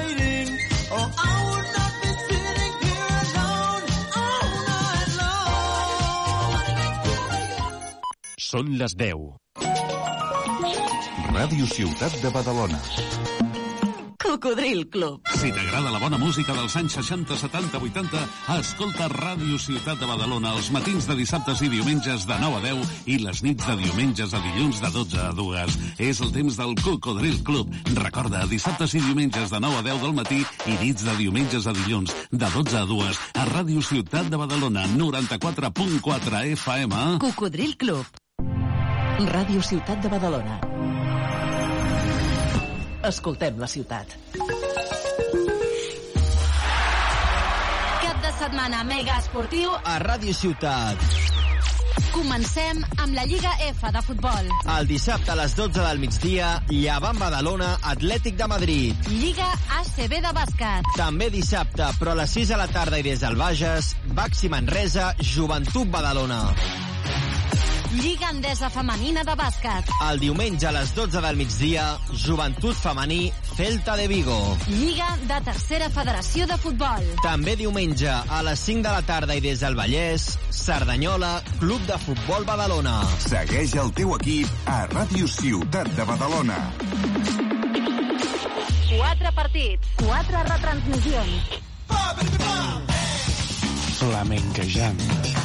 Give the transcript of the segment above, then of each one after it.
waiting, or I would not be sitting here alone all night long. Són les 10. Ràdio Ciutat de Badalona. Cocodril Club. Si t'agrada la bona música dels anys 60, 70, 80, escolta Ràdio Ciutat de Badalona els matins de dissabtes i diumenges de 9 a 10 i les nits de diumenges a dilluns de 12 a 2. És el temps del Cocodril Club. Recorda, dissabtes i diumenges de 9 a 10 del matí i nits de diumenges a dilluns de 12 a 2 a Ràdio Ciutat de Badalona, 94.4 FM. Cocodril Club. Ràdio Ciutat de Badalona. Escoltem la ciutat. Cap de setmana mega esportiu a Ràdio Ciutat. Comencem amb la Lliga F de futbol. El dissabte a les 12 del migdia, Llevant Badalona, Atlètic de Madrid. Lliga ACB de bàsquet. També dissabte, però a les 6 de la tarda i des del Bages, Baxi Manresa, Joventut Badalona. Lliga Endesa Femenina de bàsquet. El diumenge a les 12 del migdia, Joventut Femení, Celta de Vigo. Lliga de Tercera Federació de Futbol. També diumenge a les 5 de la tarda i des del Vallès, Cerdanyola, Club de Futbol Badalona. Segueix el teu equip a Ràdio Ciutat de Badalona. 4 partits, 4 retransmissions. Flamenquejant.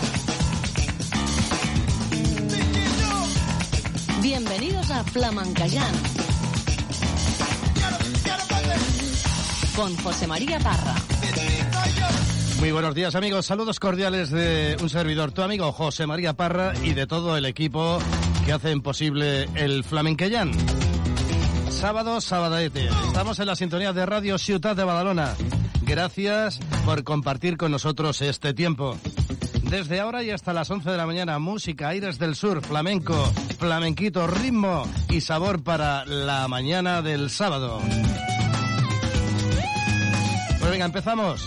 Bienvenidos a Flamenquejant. Con José María Parra. Muy buenos días, amigos. Saludos cordiales de un servidor, tu amigo José María Parra, y de todo el equipo que hacen posible el Flamenquejant. Sábado, sabadete. Estamos en la sintonía de Radio Ciutat de Badalona. Gracias por compartir con nosotros este tiempo. Desde ahora y hasta las 11 de la mañana, música, aires del sur, flamenco, flamenquito, ritmo y sabor para la mañana del sábado. Pues venga, empezamos.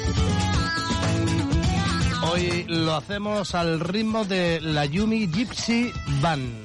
Hoy lo hacemos al ritmo de la Yumi Gypsy Band.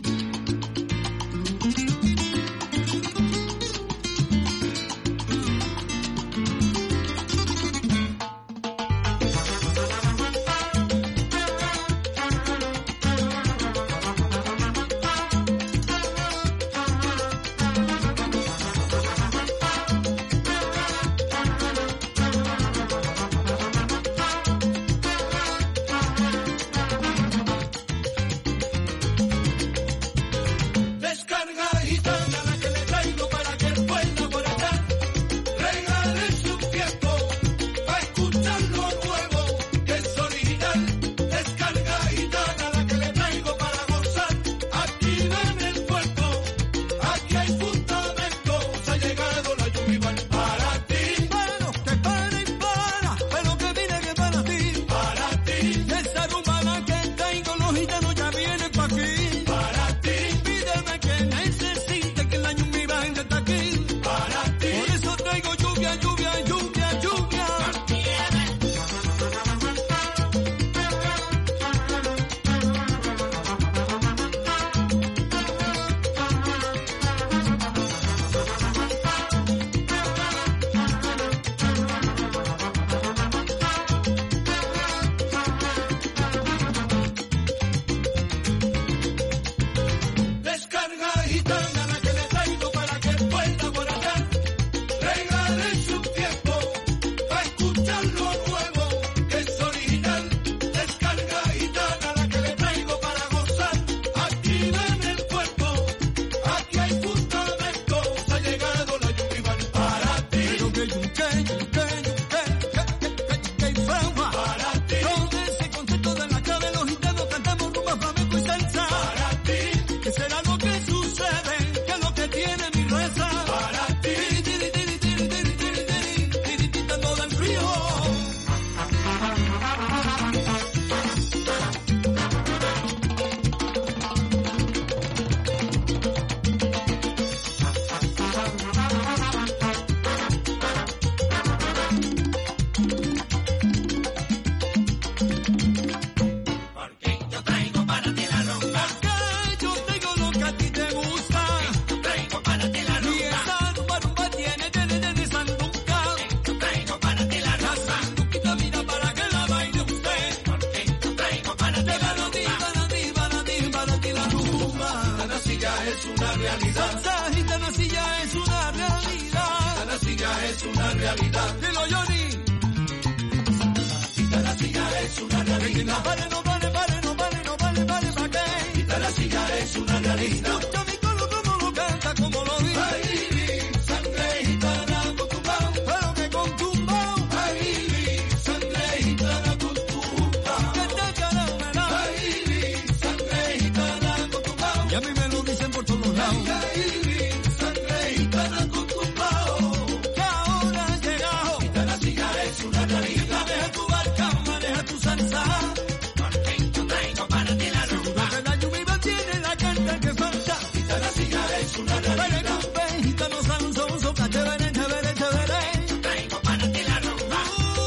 realidad. Dilo, Johnny. Quitar la silla es una realidad. No vale, no vale, vale, no vale, no vale, vale, ¿para qué? Quitar la silla es una realidad. Escucha mi coro como lo canta, como lo dice. Ay, sangre gitana con tumbao, pero que con tumbao. Ay, sangre gitana con tumbao. Que te caramela. Ay, sangre gitana con tumbao. Y a mí me lo dicen por todos lados. Ay, sangre gitana con tumbao. Que ahora ha llegado. Quitar la silla es una realidad. Maneja tu barca, maneja tu salsa. Porque yo traigo para ti la rumba. Lo que la lluvia tiene la carta que falta. Quitar la silla es una realidad. Gitano sanzoso, chévere, chévere, chévere. Yo traigo para ti la rumba.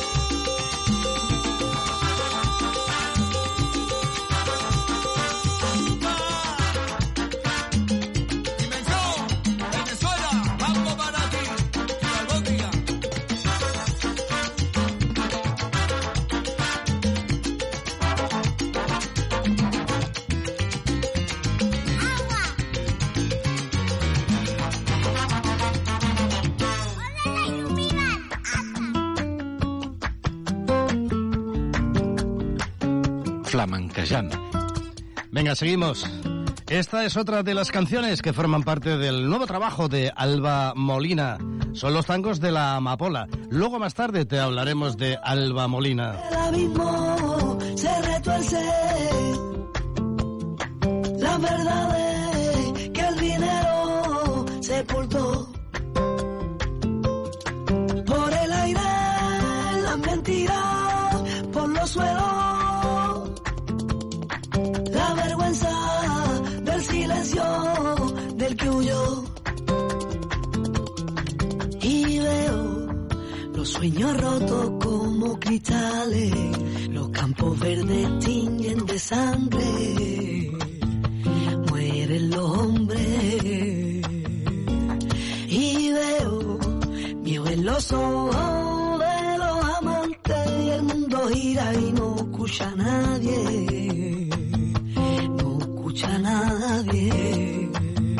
Dimensión, Venezuela, vamos para ti. Algún día. Flamenquejant. Venga, seguimos. Esta es otra de las canciones que forman parte del nuevo trabajo de Alba Molina. Son los tangos de la amapola. Luego más tarde te hablaremos de Alba Molina. El abismo se retuerce. La verdad es que el dinero sepultó. Por el aire, las mentiras, por los suelos. La vergüenza del silencio del que huyó. Y veo los sueños rotos como cristales, los campos verdes tiñen de sangre, mueren los hombres. Y veo miedo en los ojos de los amantes y el mundo gira y no escucha a nadie, no escucha a nadie.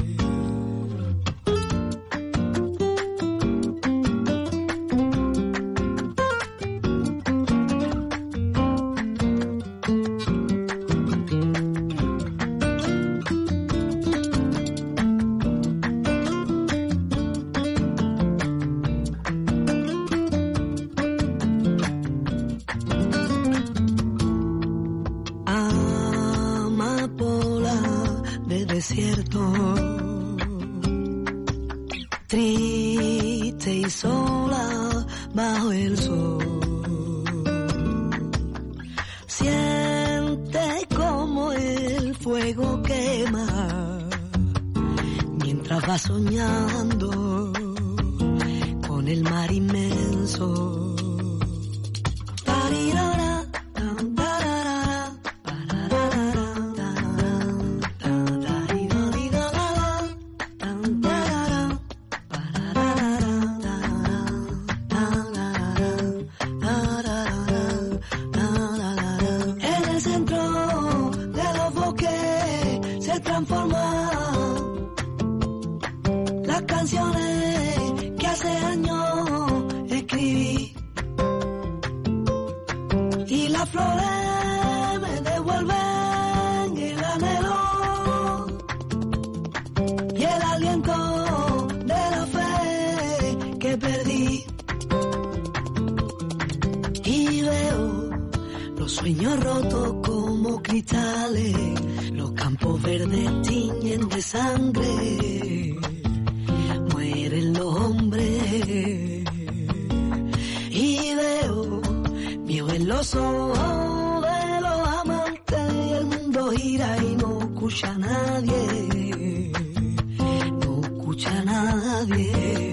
Desierto, triste y sola bajo el sol, siente como el fuego quema mientras va soñando con el mar inmenso. Tarirara. Sueños rotos como cristales, los campos verdes tiñen de sangre, mueren los hombres. Y veo miedo en los ojos de los amantes y el mundo gira y no escucha a nadie, no escucha a nadie.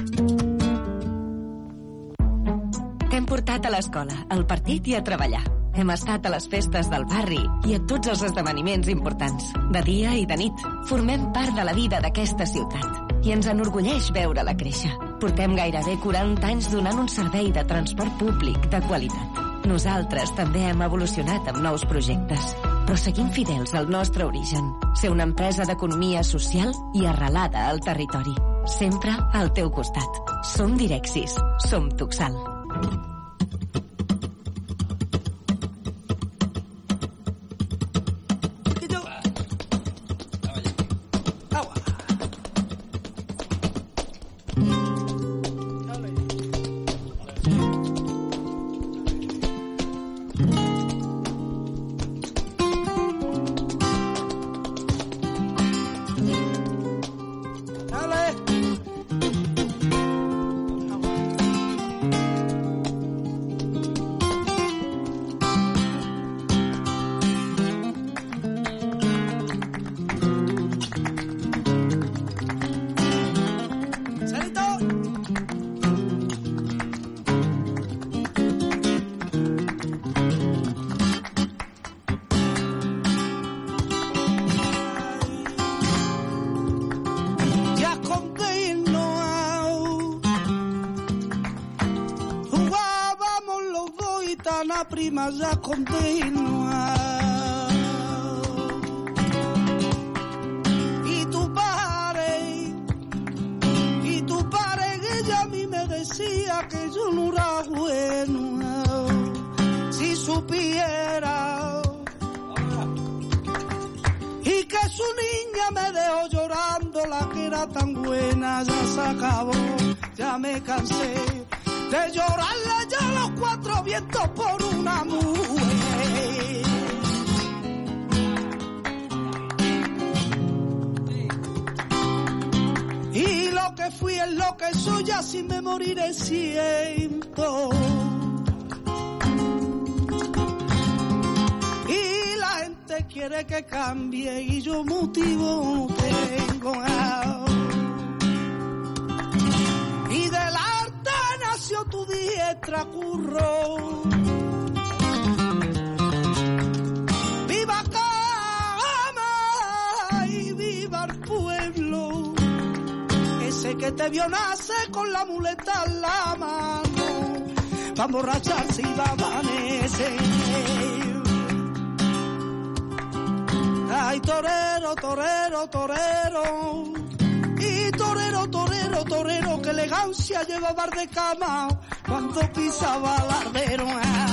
A l'escola, al partit i a treballar. Hem estat a les festes del barri i a tots els esdeveniments importants, de dia i de nit. Formem part de la vida d'aquesta ciutat i ens enorgulleix veure-la créixer. Portem gairebé 40 anys donant un servei de transport públic de qualitat. Nosaltres també hem evolucionat amb nous projectes, però seguim fidels al nostre origen. Ser una empresa d'economia social i arrelada al territori. Sempre al teu costat. Som Direxis. Som Tuxal. Prima ya continua y tu padre que ella a mí me decía que yo no era bueno, si supiera y que su niña me dejó llorando, la que era tan buena ya se acabó, ya me cansé de llorarle ya los cuatro vientos por una mujer. Y lo que fui es lo que soy, así me moriré siento. Y la gente quiere que cambie y yo motivo no tengo. Y de la nació tu diestra, curro. Viva Cama y viva el pueblo, ese que te vio nacer con la muleta en la mano, pa' emborracharse y va a amanecer. Ay, torero, torero, torero, y torero, torero, torero, que elegancia llevaba de cama cuando pisaba el ardero.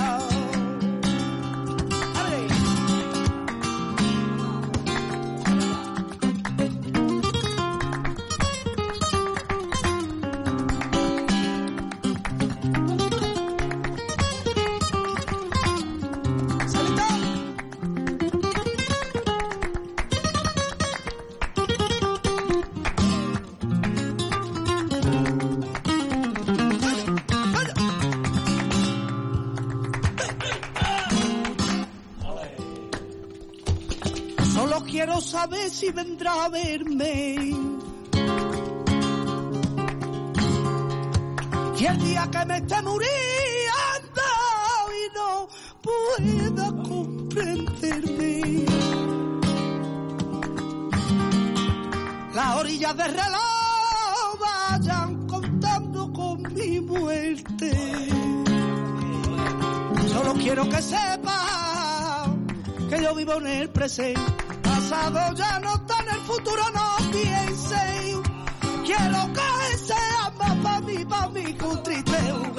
Quiero saber si vendrá a verme. Y el día que me esté muriendo y no pueda comprenderme, las orillas del reloj vayan contando con mi muerte. Solo quiero que sepa que yo vivo en el presente. Pasado ya no está, en el futuro no piense. Quiero que sea más pa' mí, que un triste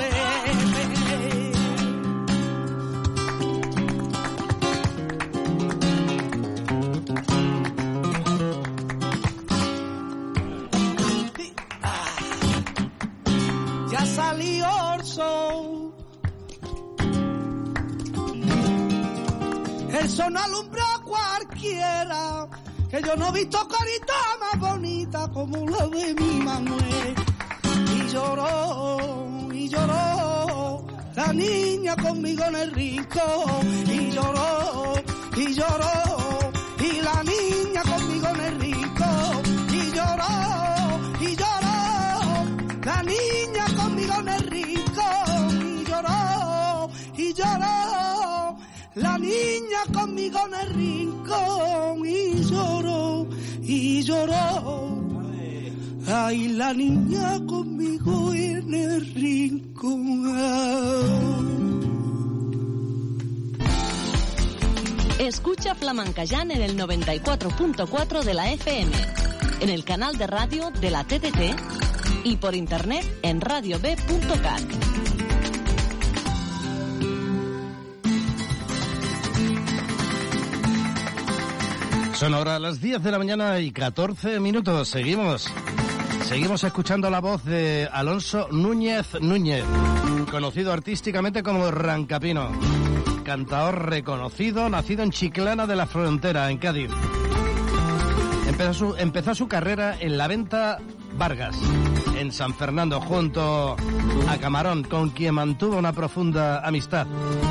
Ya salió el sol, el sol alumbra a cualquiera, que yo no he visto carita más bonita como la de mi Manuel. Y lloró la niña conmigo en el rincón. Y lloró, y la niña conmigo en el rincón. Y lloró, la niña conmigo en el rincón. Y lloró, la niña conmigo en el rincón y lloró. Ay, la niña conmigo en el rincón. Escucha Flamencayán en el 94.4 de la FM, en el canal de radio de la TDT y por internet en radiob.cat. Son ahora las 10 de la mañana y 14 minutos. Seguimos escuchando la voz de Alonso Núñez, conocido artísticamente como Rancapino. Cantador reconocido, nacido en Chiclana de la Frontera, en Cádiz. Empezó su carrera en la Venta Vargas, en San Fernando, junto a Camarón, con quien mantuvo una profunda amistad.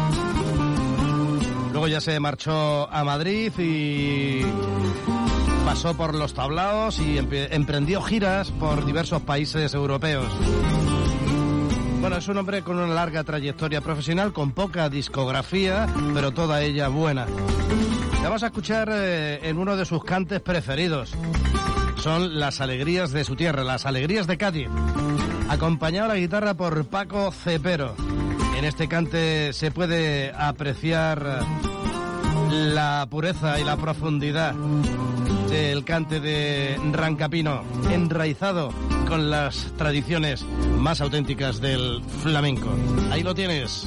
Luego ya se marchó a Madrid y pasó por los tablaos y emprendió giras por diversos países europeos. Bueno, es un hombre con una larga trayectoria profesional, con poca discografía, pero toda ella buena. Le vamos a escuchar en uno de sus cantes preferidos. Son las alegrías de su tierra, las alegrías de Cádiz, acompañado a la guitarra por Paco Cepero. En este cante se puede apreciar la pureza y la profundidad del cante de Rancapino, enraizado con las tradiciones más auténticas del flamenco. Ahí lo tienes.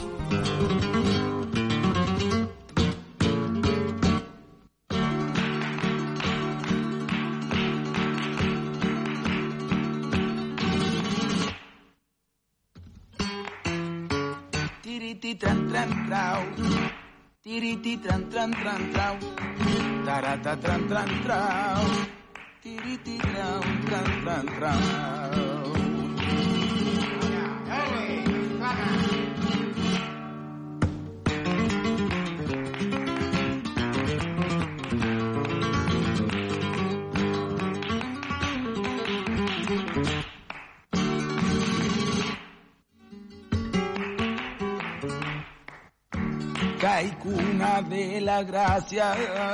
Tiriti tran tran trau, tiriti tran tran tran trau, tarata tran tran trau, tiriti tran tran tran trau. Cuna de la gracia,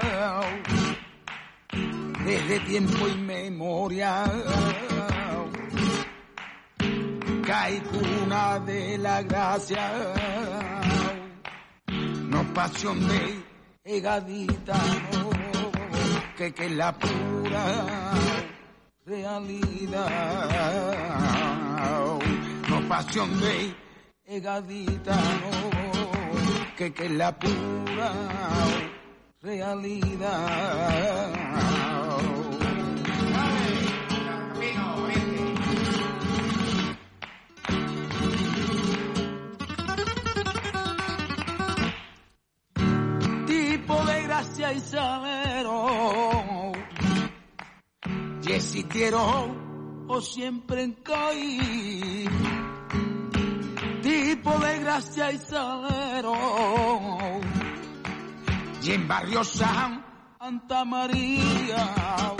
desde tiempo inmemorial. Cuna de la gracia, no pasión de gaditano, que es la pura realidad. No pasión de gaditano, que es la pura realidad. Tipo de gracia y salero, y existieron o siempre en caí. Tipo de gracia y salero, y en Barrio Santa María,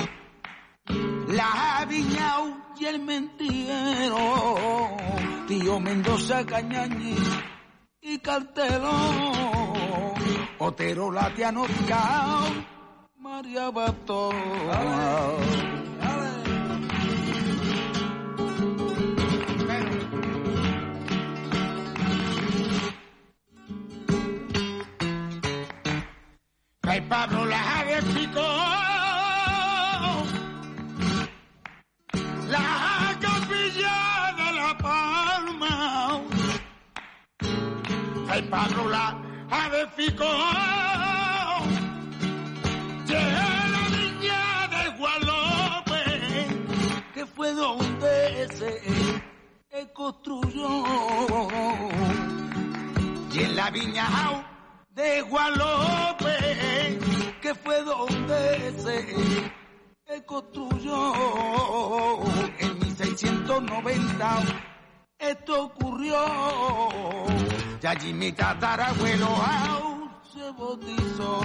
la Viñao y el Mentiero, Tío Mendoza, Cañañí y Cartelón, Otero, Latiano, Cao, María Batón. El Pablo la edificó, la capilla de la Palma. El Pablo la edificó, la viña de Guadalupe, que fue donde se construyó. Y en la viña de Guadalupe, que fue donde se construyó. En 1690 esto ocurrió, y allí mi tatarabuelo se bautizó.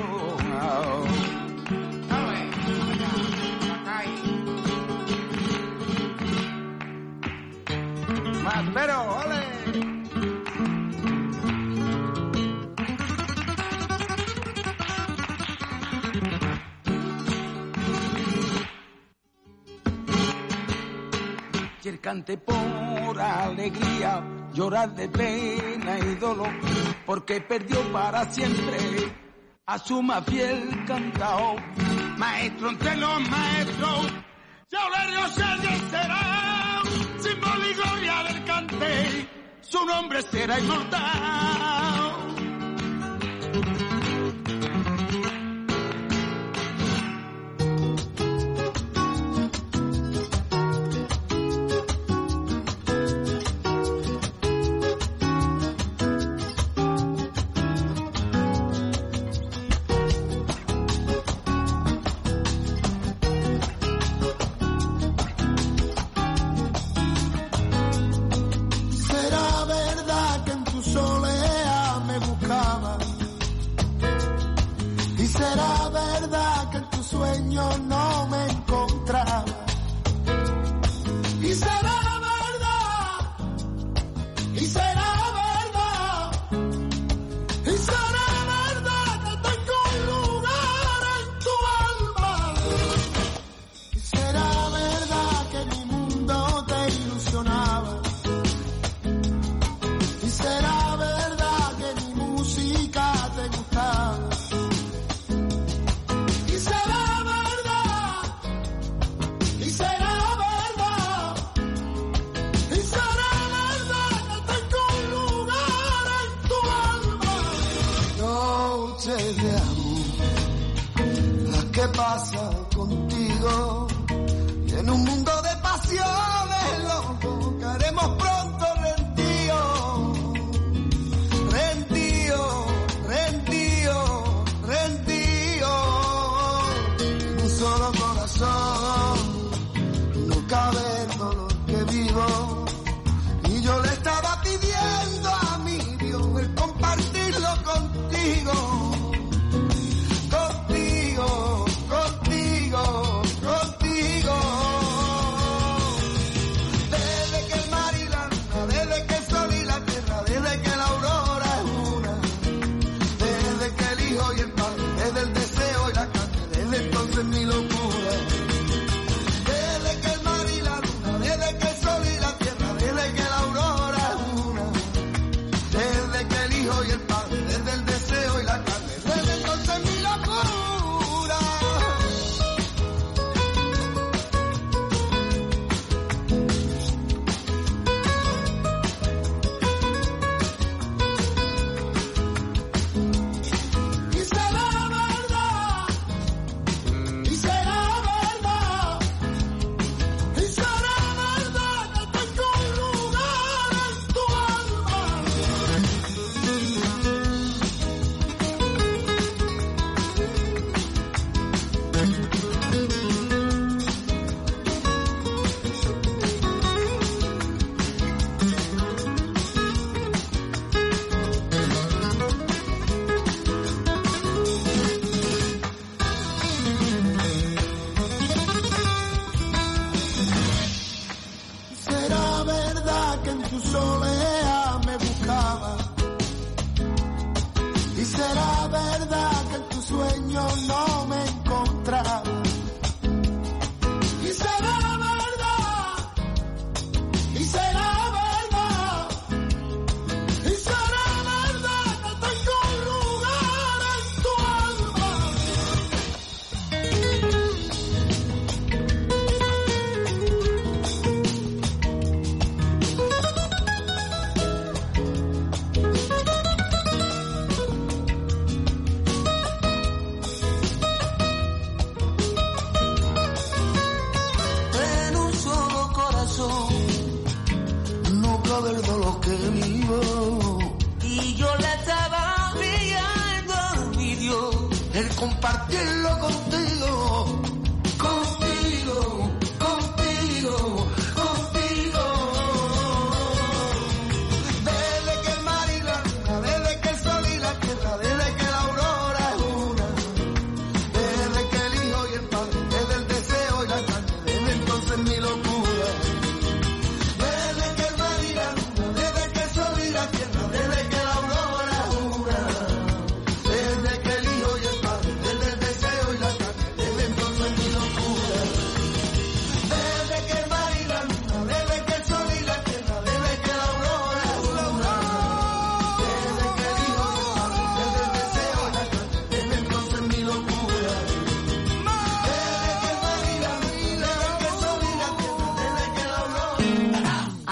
Más pero, ole. Cualquier cante por alegría, llorar de pena y dolor, porque perdió para siempre a su más fiel cantao. Maestro entre los maestros, Aurelio Sergio será símbolo y gloria del cante, su nombre será inmortal. No me encontraba. Y será verdad, y será verdad, y será verdad que tengo un lugar en tu alma. Y será verdad que mi mundo te ilusionaba. Y será verdad que mi música te gustaba. ¿Qué pasa contigo? Y en un mundo de pasiones, loco, caeremos pronto rendidos, rendidos, rendidos, rendidos. En un solo corazón no cabe el dolor que vivo. Y yo le estaba pidiendo a mi Dios el compartirlo contigo. Mi locura, desde que el mar y la luna, desde que el sol y la tierra, desde que la aurora es una, desde que el hijo y el padre, desde el deseo y la carne, desde entonces mi locura. Del dolor que vivo y yo le estaba pidiendo mi Dios el compartirlo contigo, contigo, contigo, contigo. Desde que el mar y la luna, desde que el sol y la tierra, desde que la aurora es una, desde que el hijo y el padre, desde el deseo y la carne, desde entonces mi locura. Desde que el hijo y el padre, desde el deseo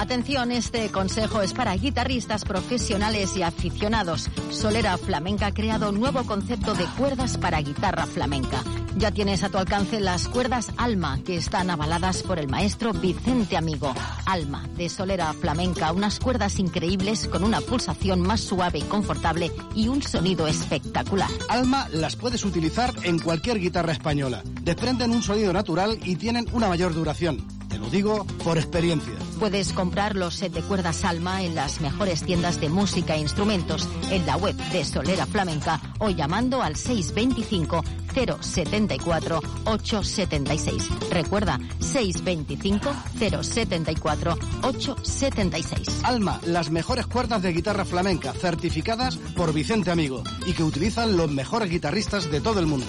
Atención, este consejo es para guitarristas profesionales y aficionados. Solera Flamenca ha creado un nuevo concepto de cuerdas para guitarra flamenca. Ya tienes a tu alcance las cuerdas Alma, que están avaladas por el maestro Vicente Amigo. Alma, de Solera Flamenca, unas cuerdas increíbles con una pulsación más suave y confortable y un sonido espectacular. Alma las puedes utilizar en cualquier guitarra española. Desprenden un sonido natural y tienen una mayor duración. Te lo digo por experiencia. Puedes comprar los set de cuerdas Alma en las mejores tiendas de música e instrumentos, en la web de Solera Flamenca o llamando al 625 074 876. Recuerda, 625 074 876. Alma, las mejores cuerdas de guitarra flamenca, certificadas por Vicente Amigo y que utilizan los mejores guitarristas de todo el mundo.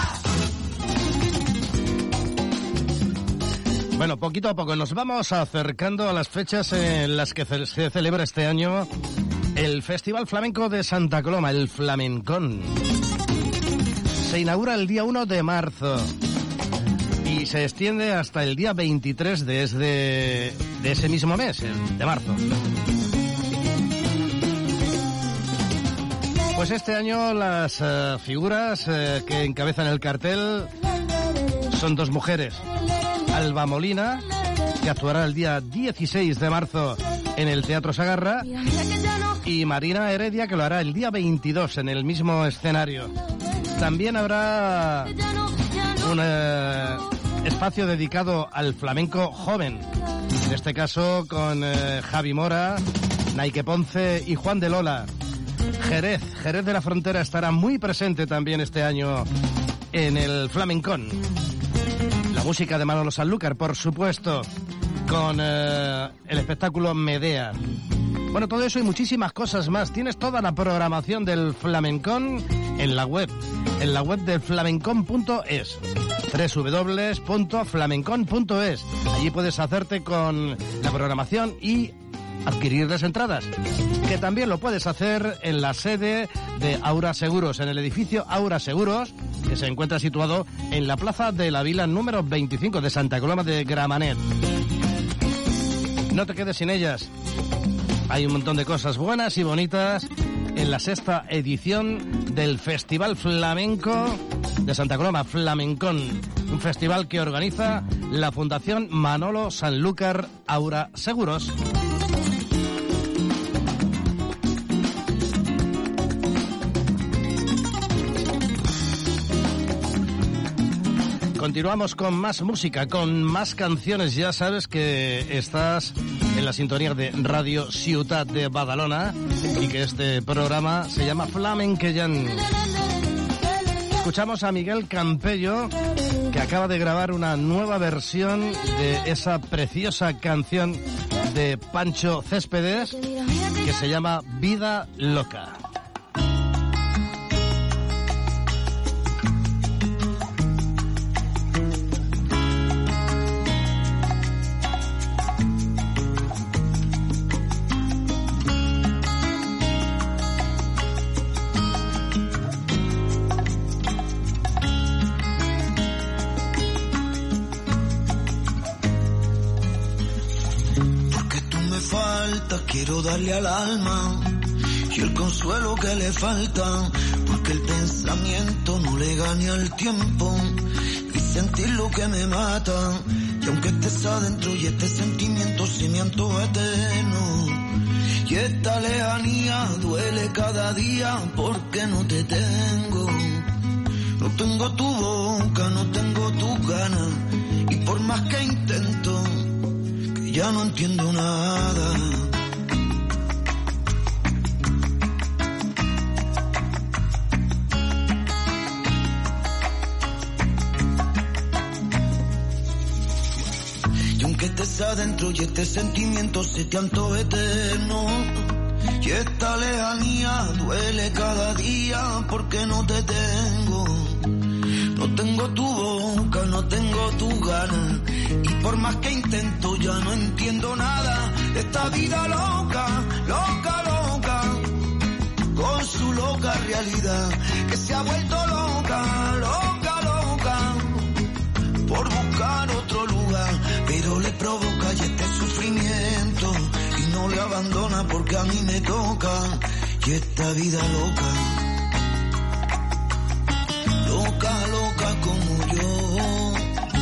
Bueno, poquito a poco nos vamos acercando a las fechas en las que se celebra este año el Festival Flamenco de Santa Coloma, el Flamencón. Se inaugura el día 1 de marzo y se extiende hasta el día 23 de ese mismo mes, el de marzo. Pues este año las figuras que encabezan el cartel son dos mujeres. Alba Molina, que actuará el día 16 de marzo en el Teatro Sagarra, y Marina Heredia, que lo hará el día 22 en el mismo escenario. También habrá un espacio dedicado al flamenco joven, en este caso con Javi Mora, Naike Ponce y Juan de Lola. Jerez de la Frontera estará muy presente también este año en el Flamencón. La música de Manolo Sanlúcar, por supuesto, con el espectáculo Medea. Bueno, todo eso y muchísimas cosas más. Tienes toda la programación del Flamencón en la web del flamencón.es, www.flamencón.es. Allí puedes hacerte con la programación y adquirir las entradas, que también lo puedes hacer en la sede de Aura Seguros, en el edificio Aura Seguros, que se encuentra situado en la Plaza de la Vila número 25 de Santa Coloma de Gramenet. No te quedes sin ellas. Hay un montón de cosas buenas y bonitas en la 6ª edición del Festival Flamenco de Santa Coloma, Flamencón, un festival que organiza la Fundación Manolo Sanlúcar Aura Seguros. Continuamos con más música, con más canciones. Ya sabes que estás en la sintonía de Radio Ciutat de Badalona y que este programa se llama Flamenqueyan. Escuchamos a Miguel Campello, que acaba de grabar una nueva versión de esa preciosa canción de Pancho Céspedes que se llama Vida Loca. Quiero darle al alma y el consuelo que le falta, porque el pensamiento no le gane al tiempo y sentir lo que me mata. Y aunque estés adentro y este sentimiento se me antoja eterno, y esta lejanía duele cada día porque no te tengo. No tengo tu boca, no tengo tus ganas, y por más que intento, que ya no entiendo nada. Que estés adentro y este sentimiento se te antoja eterno, y esta lejanía duele cada día porque no te tengo. No tengo tu boca, no tengo tu ganas, y por más que intento ya no entiendo nada de esta vida loca, loca, loca, con su loca realidad, que se ha vuelto loca, loca, loca, por buscar otro lugar, pero le provoca ya este sufrimiento. abandona porque a mí me toca. Y esta vida loca, loca, loca como yo.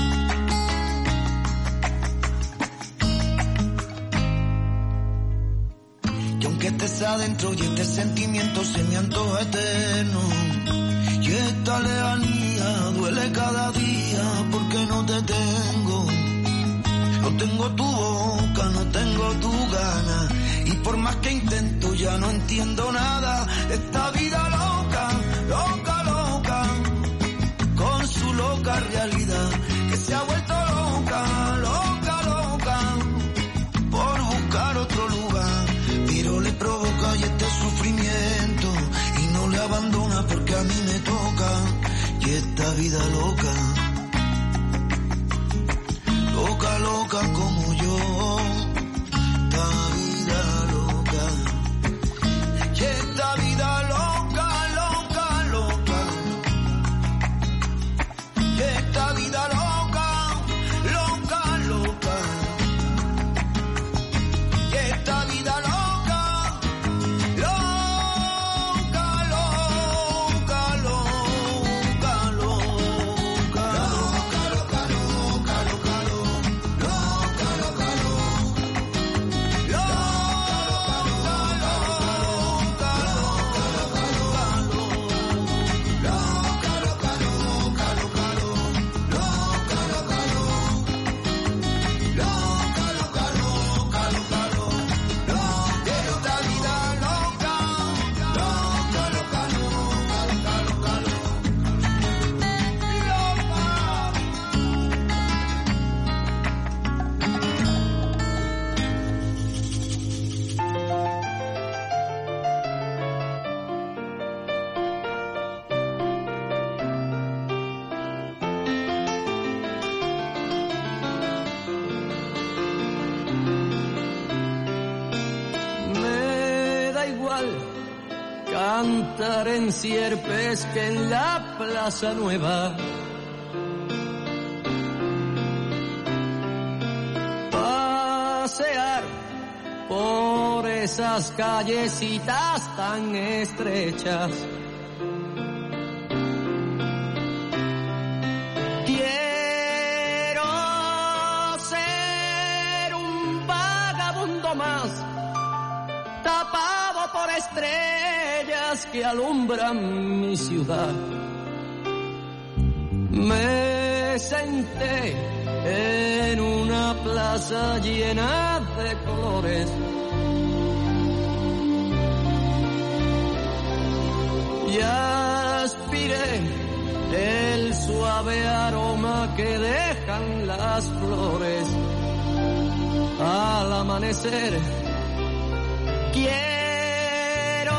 Y aunque estés adentro y este sentimiento se me antoja eterno, y esta lejanía duele cada día porque no te tengo. No tengo tu boca, no tengo tu gana, y por más que intento ya no entiendo nada. Esta vida loca, loca, loca, con su loca realidad, que se ha vuelto loca, loca, loca, por buscar otro lugar, pero le provoca y este sufrimiento, y no le abandona porque a mí me toca. Y esta vida loca, loca, loca como yo, esta vida loca, y esta vida loca, loca, loca, y esta vida loca, loca, loca, y esta vida loca, loca, loca, loca, loca, loca, loca, loca, Cantar en Sierpes que en la Plaza Nueva. Pasear por esas callecitas tan estrechas. Quiero ser un vagabundo más, tapado por estrellas que alumbran mi ciudad. Me senté en una plaza llena de colores y aspiré el suave aroma que dejan las flores al amanecer. Quiero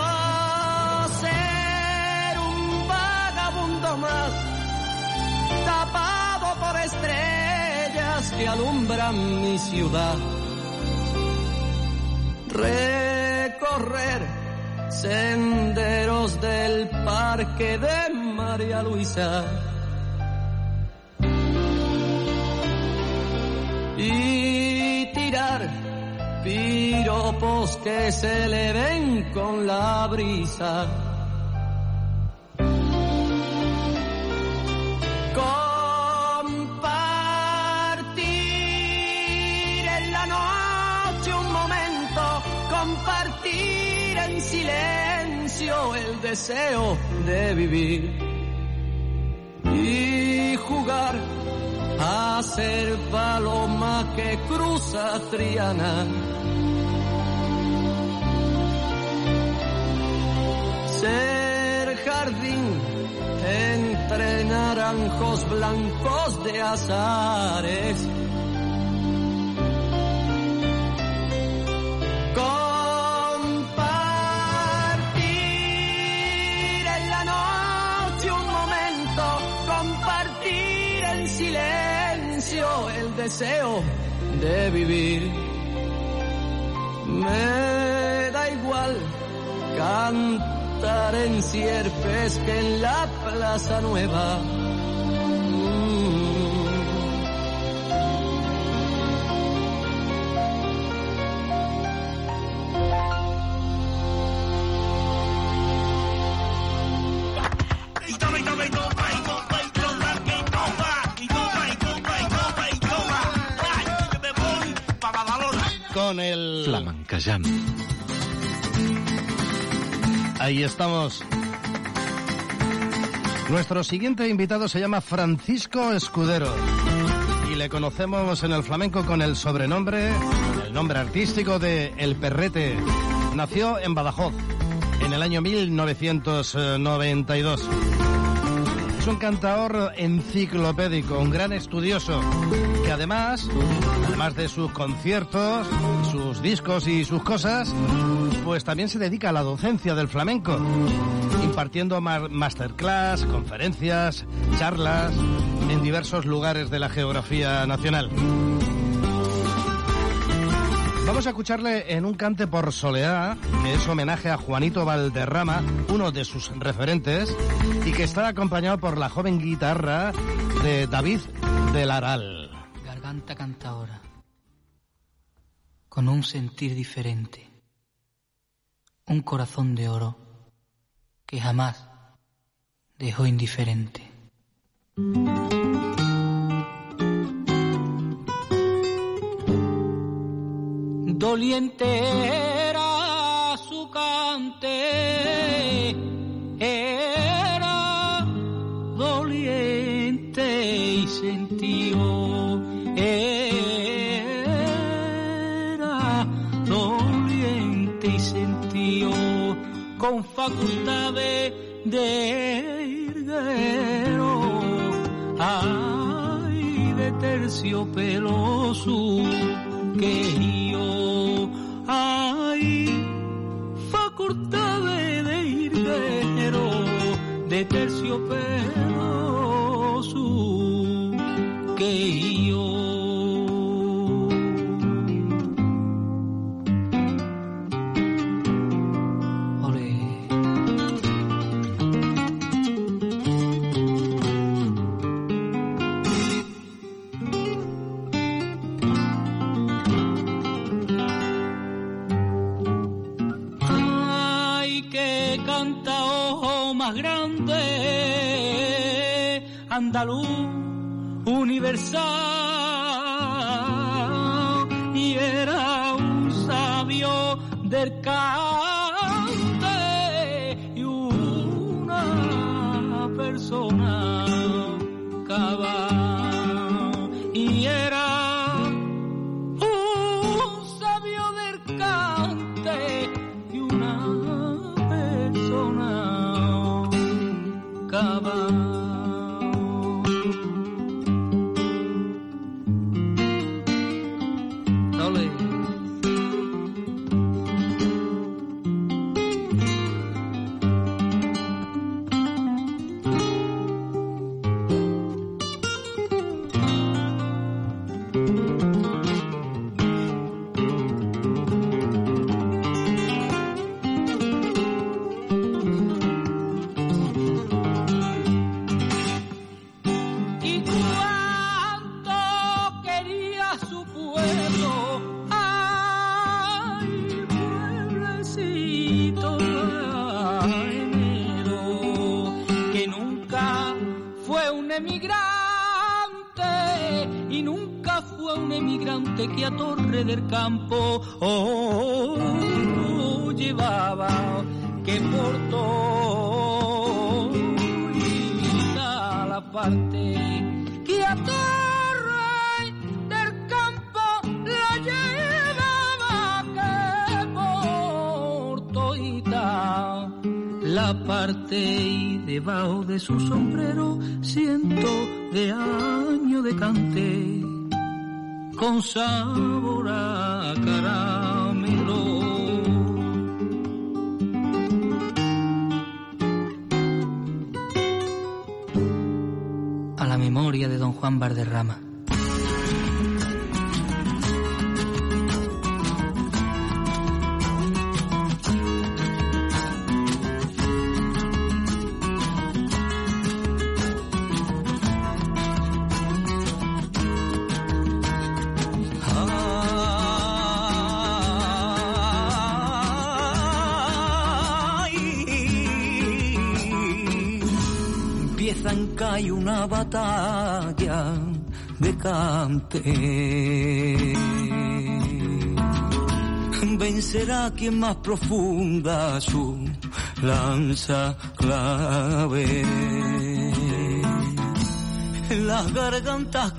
ser un vagabundo más, tapado por estrellas que alumbran mi ciudad. Recorrer senderos del Parque de María Luisa y tirar piropos que se le ven con la brisa. Compartir en la noche un momento, compartir en silencio el deseo de vivir y jugar a ser paloma que cruza Triana. Ser jardín entre naranjos blancos de azares. Compartir en la noche un momento, compartir en silencio el deseo de vivir. Me da igual cantar en Sierpes que en la Plaza Nueva. con el... Flamencayán. Ahí estamos. Nuestro siguiente invitado se llama Francisco Escudero y le conocemos en el flamenco con el sobrenombre, el nombre artístico de El Perrete. Nació en Badajoz en el año 1992. Es un cantaor enciclopédico, un gran estudioso, que además de sus conciertos, sus discos y sus cosas, pues también se dedica a la docencia del flamenco, impartiendo masterclass, conferencias, charlas en diversos lugares de la geografía nacional. Vamos a escucharle en un cante por soleá, que es homenaje a Juanito Valderrama, uno de sus referentes, y que está acompañado por la joven guitarra de David del Aral. Garganta cantadora, con un sentir diferente, un corazón de oro que jamás dejó indiferente. Doliente era su cante, era doliente y sentió, era doliente y sentió, con facultades de higuero, ay, de terciopelo su quejío, ay, facultades de higuero, de terciopelo su quejío. Grande, andaluz, universal, y era un sabio del cante y una persona cabal, y era un sabio del cante y una persona que a Torre del Campo llevaba, que portó y a la parte, que a Torre del Campo la llevaba, que portó y la parte, y debajo de su sombrero cientos de años de cante, con sabor a caramelo. A la memoria de don Juan Valderrama. Hay una batalla de cante. vencerá quien más profunda su lanza clave. Las gargantas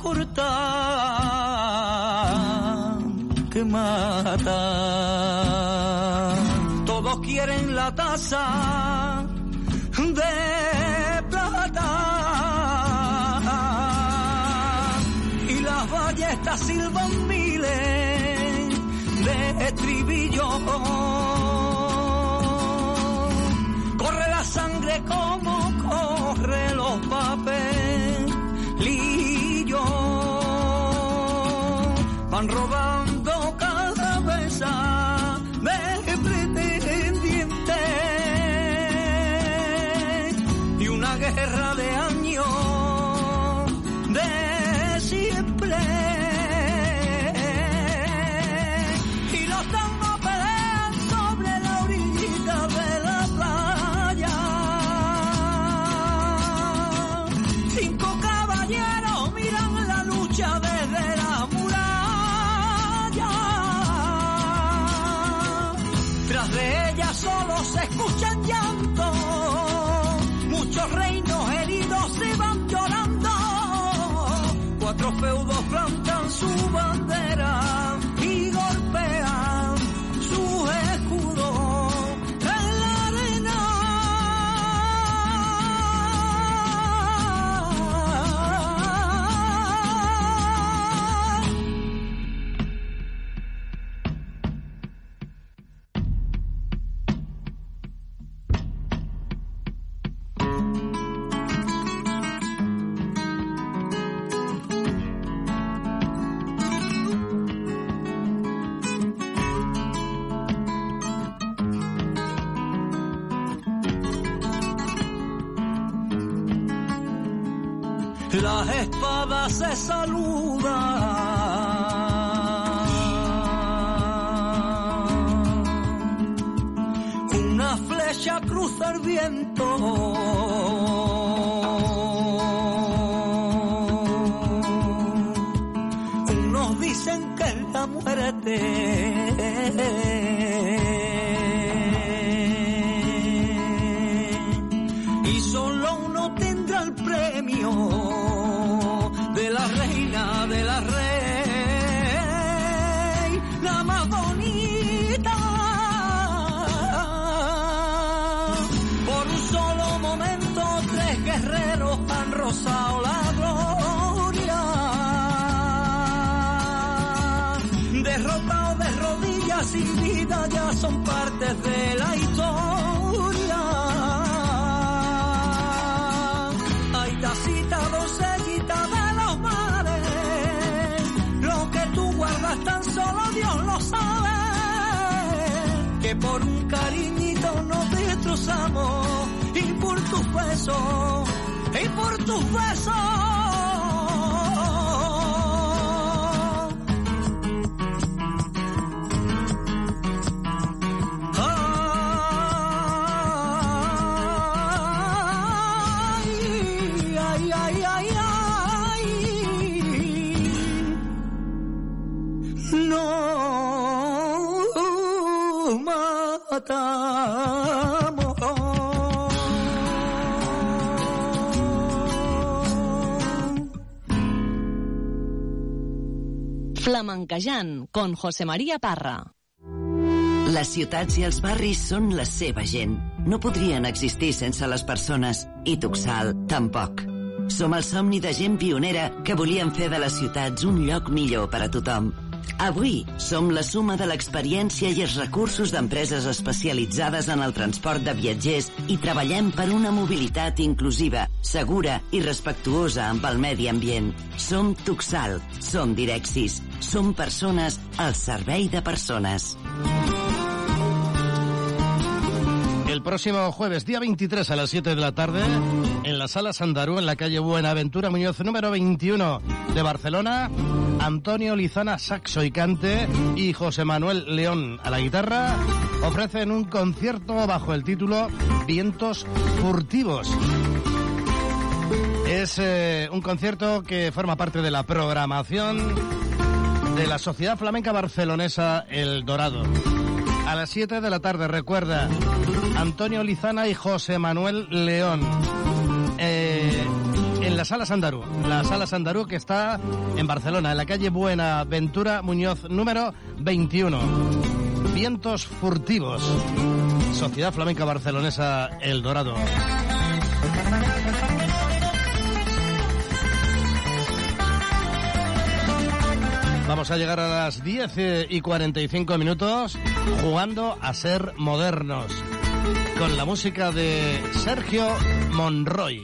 cortas que matan, todos quieren la taza de plata y las ballestas silban miles de estribillos. Corre la sangre como corre los papeles. Van robando cabeza de pretendientes y una guerra de años de siempre. Y los tangos pelean sobre la orillita de la playa. 5 caballeros miran la lucha desde la muralla. Tras de ella solo se escuchan llantos, muchos reinos heridos se van llorando. 4 feudos plantan su bandera y golpean su escudo en la arena. Las espadas se saludan, una flecha cruza el viento, unos dicen que es la muerte. Y solo uno tendrá el premio de la reina, de la rey, la más bonita. Por un solo momento 3 guerreros han rozado la gloria. Derrotados de rodillas sin vida ya son partes de la historia. Hay tacita, doncellita de los mares, lo que tú guardas tan solo Dios lo sabe, que por un cariñito nos destrozamos y por tus besos, y por tus besos. Flamenquejant, con José María Parra. Les ciutats i els barris són la seva gent. No podrien existir sense les persones, i Tuxal tampoc. Som el somni de gent pionera que volien fer de les ciutats un lloc millor per a tothom. Avui som la suma de l'experiència i els recursos d'empreses especialitzades en el transport de viatgers i treballem per una mobilitat inclusiva, segura i respectuosa amb el medi ambient. Som Tuxal, som Direxis, som persones al servei de persones. El próximo jueves, día 23 a las 7 de la tarde, en la Sala Sandarú, en la calle Buenaventura Muñoz, número 21 de Barcelona, Antonio Lizana, saxo y cante, y José Manuel León a la guitarra, ofrecen un concierto bajo el título Vientos Furtivos. Es un concierto que forma parte de la programación de la Sociedad Flamenca Barcelonesa El Dorado. A las 7 de la tarde, recuerda, Antonio Lizana y José Manuel León. En la Sala Sandarú. La Sala Sandarú que está en Barcelona, en la calle Buenaventura Muñoz, número 21. Vientos furtivos. Sociedad Flamenca Barcelonesa El Dorado. Vamos a llegar a las 10:45 jugando a ser modernos con la música de Sergio Monroy.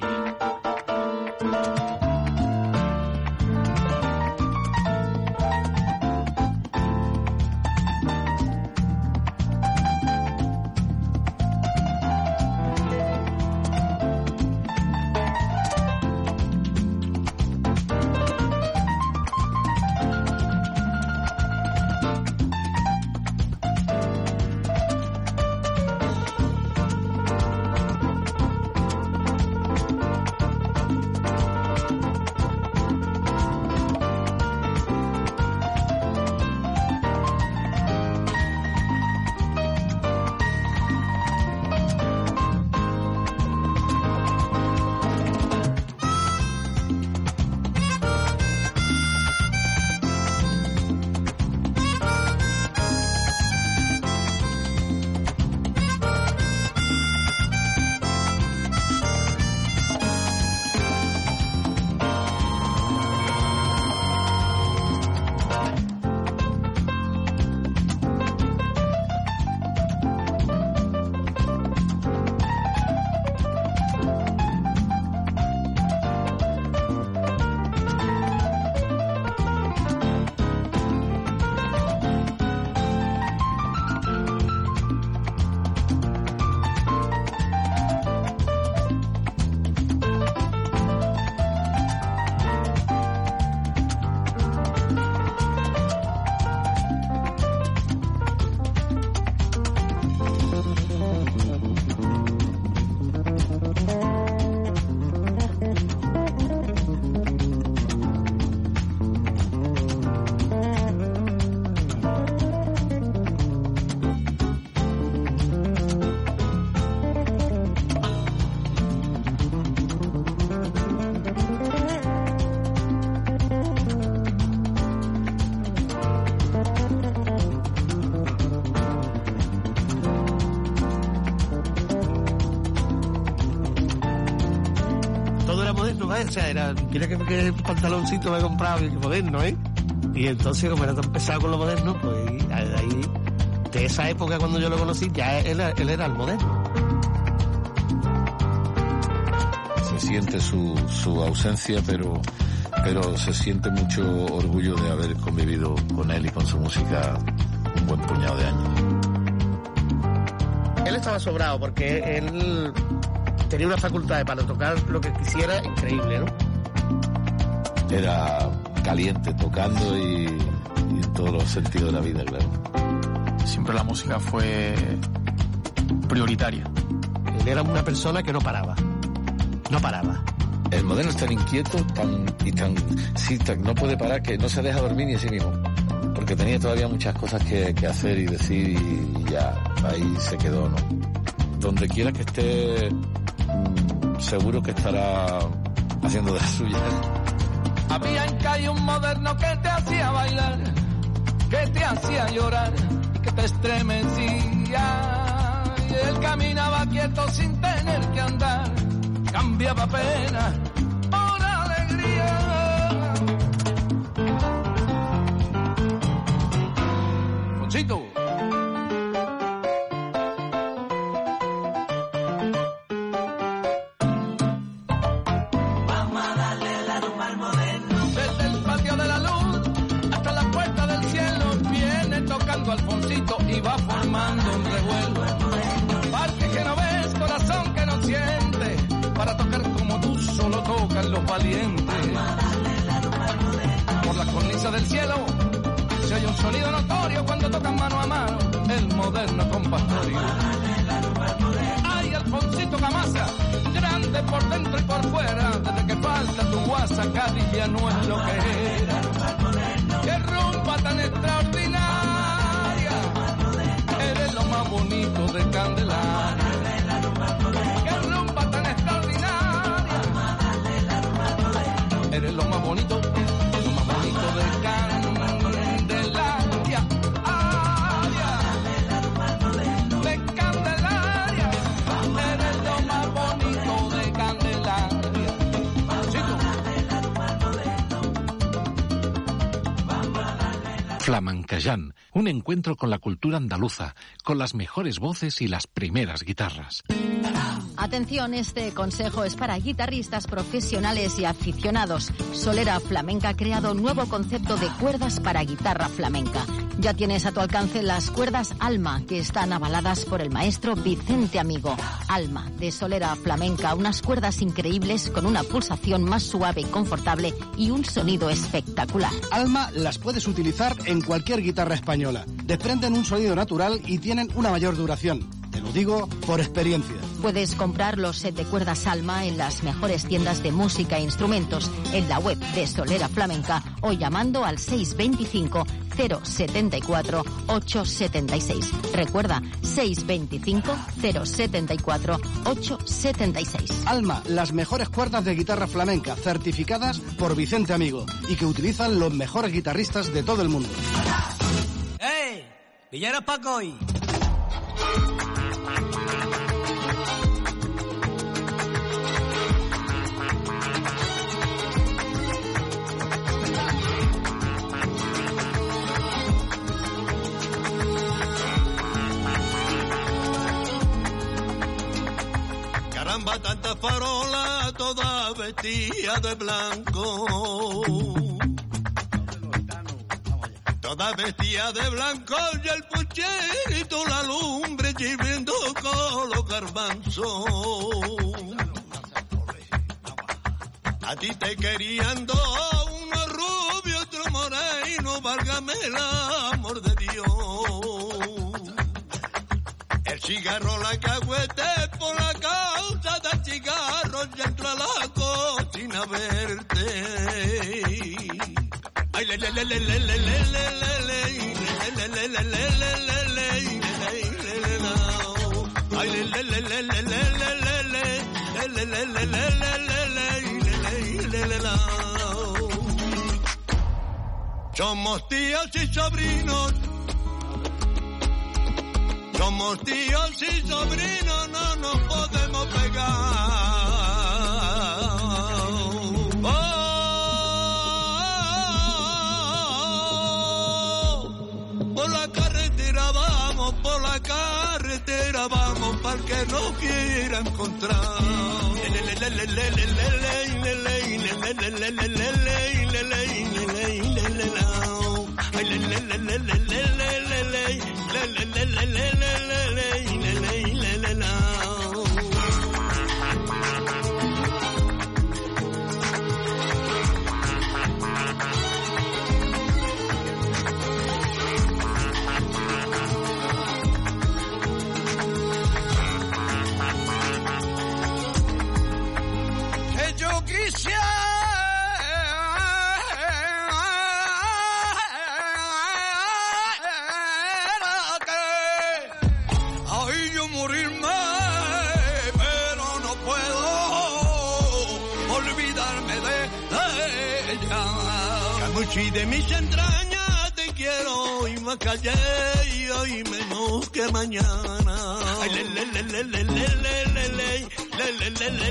O sea, era, mira que pantaloncito me he comprado y que moderno, ¿eh? Y entonces, como era tan pesado con lo moderno, pues ahí, de esa época cuando yo lo conocí, ya él era el moderno. Se siente su ausencia, pero se siente mucho orgullo de haber convivido con él y con su música un buen puñado de años. Él estaba sobrado porque él tenía una facultad para tocar lo que quisiera increíble, ¿no? Era caliente tocando y en todos los sentidos de la vida, claro. Siempre la música fue prioritaria. Él era una persona que no paraba. No paraba. El moderno es tan inquieto, no puede parar, que no se deja dormir ni a sí mismo. Porque tenía todavía muchas cosas que hacer y decir y ya ahí se quedó, ¿no? Donde quiera que esté, seguro que estará haciendo de las suyas. Había en calle un moderno que te hacía bailar, que te hacía llorar y que te estremecía. Y él caminaba quieto sin tener que andar, cambiaba pena por alegría. Conchito. Alfonsito y va formando un revuelo. Parque que no ves, corazón que no siente, para tocar como tú solo tocan los valientes. Por la cornisa del cielo se oye un sonido notorio cuando tocan mano a mano el moderno compactorio. Ay, Alfonsito Camasa, grande por dentro y por fuera, desde que falta tu guasa Cádiz ya no es lo que era. Que rumba eres lo más bonito de Candelaria. De Candelaria, eres lo más bonito de Candelaria. Flamencayán, un encuentro con la cultura andaluza, con las mejores voces y las primeras guitarras. Atención, este consejo es para guitarristas profesionales y aficionados. Solera Flamenca ha creado un nuevo concepto de cuerdas para guitarra flamenca. Ya tienes a tu alcance las cuerdas Alma, que están avaladas por el maestro Vicente Amigo. Alma, de Solera Flamenca, unas cuerdas increíbles con una pulsación más suave y confortable y un sonido espectacular. Alma las puedes utilizar en cualquier guitarra española. Desprenden un sonido natural y tienen una mayor duración. Te lo digo por experiencia. Puedes comprar los set de cuerdas Alma en las mejores tiendas de música e instrumentos, en la web de Solera Flamenca o llamando al 625 074 876. Recuerda, 625 074 876. Alma, las mejores cuerdas de guitarra flamenca, certificadas por Vicente Amigo y que utilizan los mejores guitarristas de todo el mundo. ¡Ey! ¡Villera Pacoy! Caramba, tanta farola, toda vestida de blanco. Toda vestida de blanco y el pucherito, la lumbre llevando con los garbanzos. A ti te querían dos, uno rubio, otro moreno, válgame el amor de Dios. El cigarro, la cagüete, por la causa del cigarro, y entra a la cocina a verte. Ay, le, le, le, le, le, le, le, le, le, le, le, le, le, somos tíos y sobrinos. Somos tíos y sobrinos, no nos podemos pegar. Por la carretera vamos, por la carretera vamos, para el que no quiera encontrar. Que yo quisiera morirme, pero no puedo olvidarme de ella. Camuchi de mis entrañas te quiero y me callé y hoy menos que mañana. Ay, le, le, le, le, le, le, le, le, le, le, le, le, le,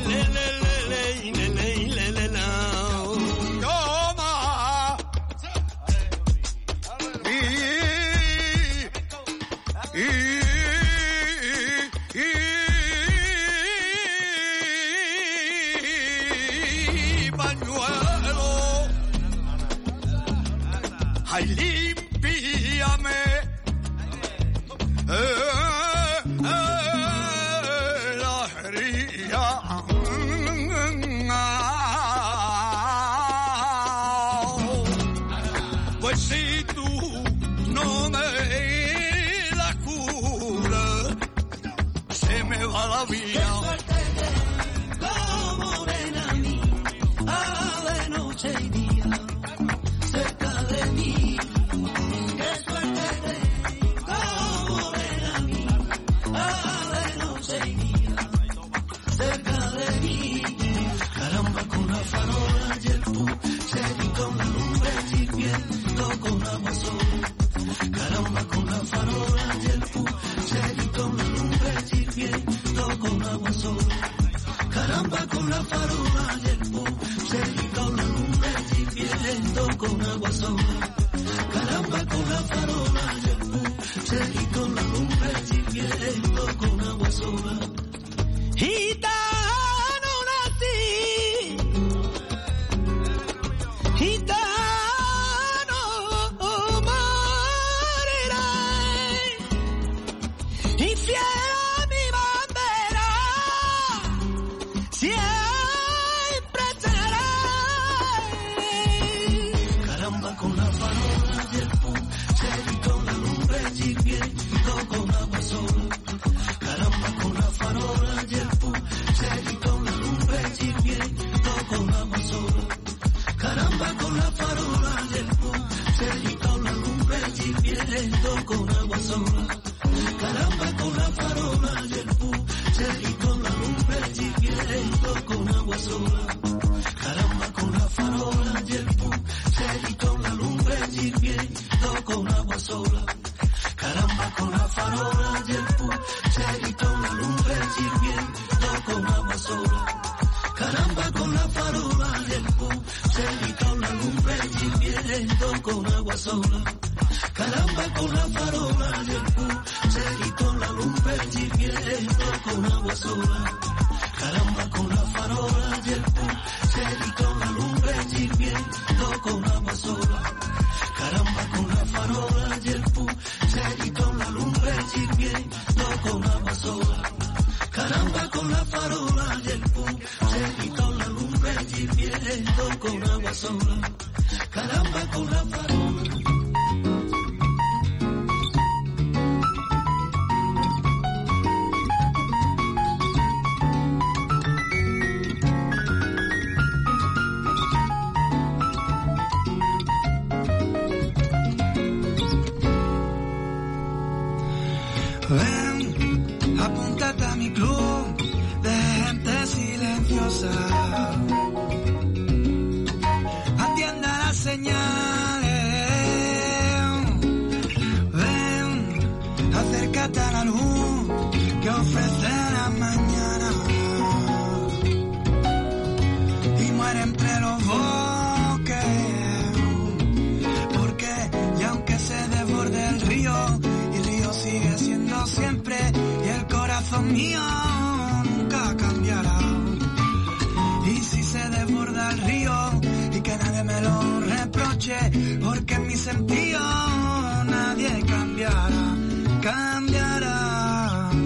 le, le. Toma. Pañuelo, ay, límpiame la herida. Pues si tú no me la curas, se me va la vida. Noche y día cerca de mí, qué suerte tengo, morena mía, de noche y día cerca de mí. Caramba, con la farola y el seguí con la lumbre sirviendo con agua sola. Caramba con la farola y el seguí con la lumbre sirviendo con agua sola. Caramba con la farola y el seguí con la lumbre sirviendo con agua sola. Caramba con la farola y el seguí con la lumbre sirviendo con agua sola. Gitano nací, gitano moriré, y fiel a mi bandera siempre seré. Caramba con la farola y el seguí con la lumbre sirviendo con agua sola. Caramba con la farola y el seguí con la lumbre sirviendo con agua sola. Caramba con la farola y el seguí con la lumbre sirviendo con agua sola. Caramba con la farola y el seguí con la lumbre sirviendo con agua sola. Caramba con la farola y el seguí con la lumbre sirviendo con agua sola. Caramba con la farola y el seguí con la lumbre sirviendo con agua sola. Caramba con la farola y el seguí con la lumbre sirviendo con agua sola. Caramba con la farola y el seguí con la lumbre sirviendo con agua sola. Caramba con la farola y el seguí con la lumbre sirviendo con agua sola. Caramba con la farola y el seguí con la lumbre sirviendo con agua sola. Caramba con la farola y el seguí con la lumbre sirviendo con agua sola. Caramba con la farola. Ven, apúntate a mi club de gente silenciosa. Atienda las señales. Ven, acércate a la luz que ofrece la mañana. Y muere entre los bosques. Porque, y aunque se desborde el río, sigue siendo siempre y el corazón mío nunca cambiará. Y si se desborda el río y que nadie me lo reproche, porque en mi sentido nadie cambiará, cambiará.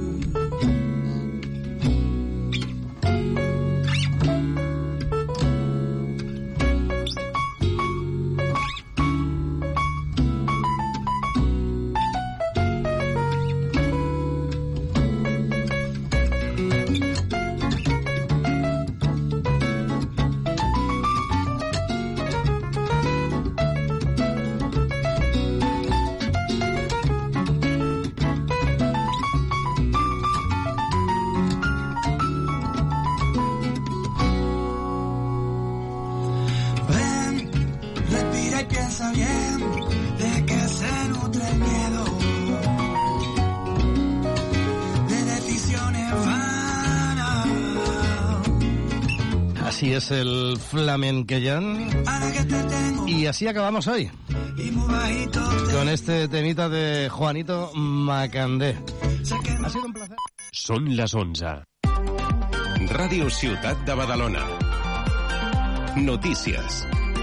Así es el flamenquellán. Y así acabamos hoy. Con este temita de Juanito Macandé. Ha sido un placer. Són les 11. Ràdio Ciutat de Badalona. Notícies.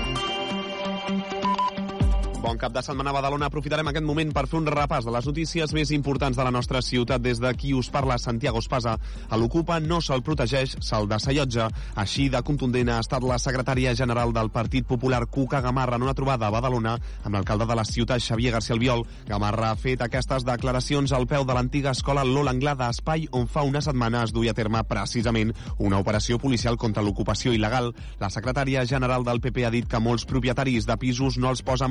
Bon cap de setmana a Badalona. Aprofitarem aquest moment per fer un repàs de les notícies més importants de la nostra ciutat. Des de qui us parla, Santiago Espasa. A l'Ocupa no se'l protegeix, se'l desallotja. Així de contundent ha estat la secretària general del Partit Popular, Cuca Gamarra, en una trobada a Badalona amb l'alcalde de la ciutat, Xavier García Albiol. Gamarra ha fet aquestes declaracions al peu de l'antiga escola Lola Anglada, espai on fa una setmana es duia a terme precisament una operació policial contra l'ocupació il·legal. La secretària general del PP ha dit que molts propietaris de pisos no els posen per llogar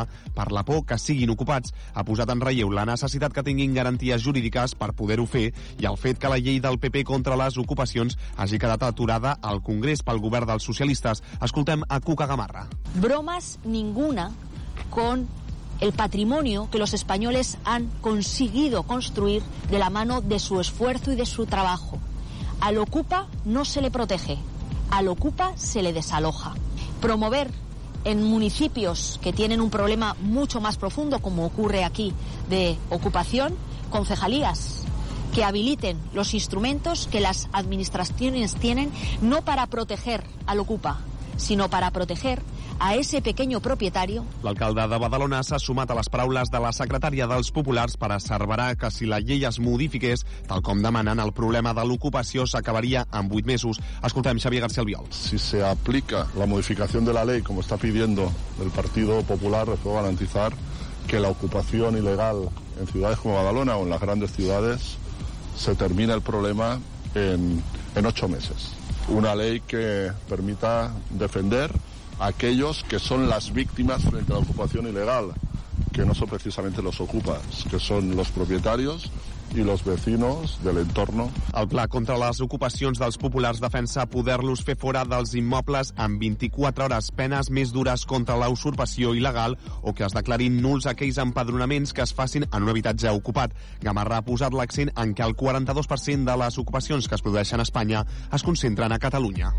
Català per la por que siguin ocupats. Ha posat en relleu la necessitat que tinguin garanties jurídiques per poder-ho fer i el fet que la llei del PP contra les ocupacions hagi quedat aturada al Congrés pel govern dels socialistes. Escoltem a Cuca Gamarra. Bromas ninguna con el patrimonio que los españoles han conseguido construir de la mano de su esfuerzo y de su trabajo. Al Ocupa no se le protege, al Ocupa se le desaloja. Promover en municipios que tienen un problema mucho más profundo, como ocurre aquí, de ocupación, concejalías que habiliten los instrumentos que las administraciones tienen, no para proteger al Ocupa, sino para proteger a ese pequeño propietario. L'alcalde de Badalona s'ha sumat a les paraules de la secretària dels Populars per asseverar que si la llei es modifiqués, tal com demanen, el problema de l'ocupació s'acabaria en 8 mesos. Escoltem Xavier García Albiol. Si se aplica la modificación de la ley, como está pidiendo el Partido Popular, les puedo garantizar que la ocupación ilegal en ciudades como Badalona o en las grandes ciudades se termina el problema en 8 meses. Una ley que permita defender a aquellos que son las víctimas frente a la ocupación ilegal, que no son precisamente los ocupas, que son los propietarios i los vecinos del entorno. El pla contra les ocupacions dels Populars defensa poder-los fer fora dels immobles en 24 hores, penes més dures contra la usurpació il·legal o que es declarin nuls aquells empadronaments que es facin en un habitatge ocupat. Gamarra ha posat l'accent en que el 42% de les ocupacions que es produeixen a Espanya es concentren a Catalunya.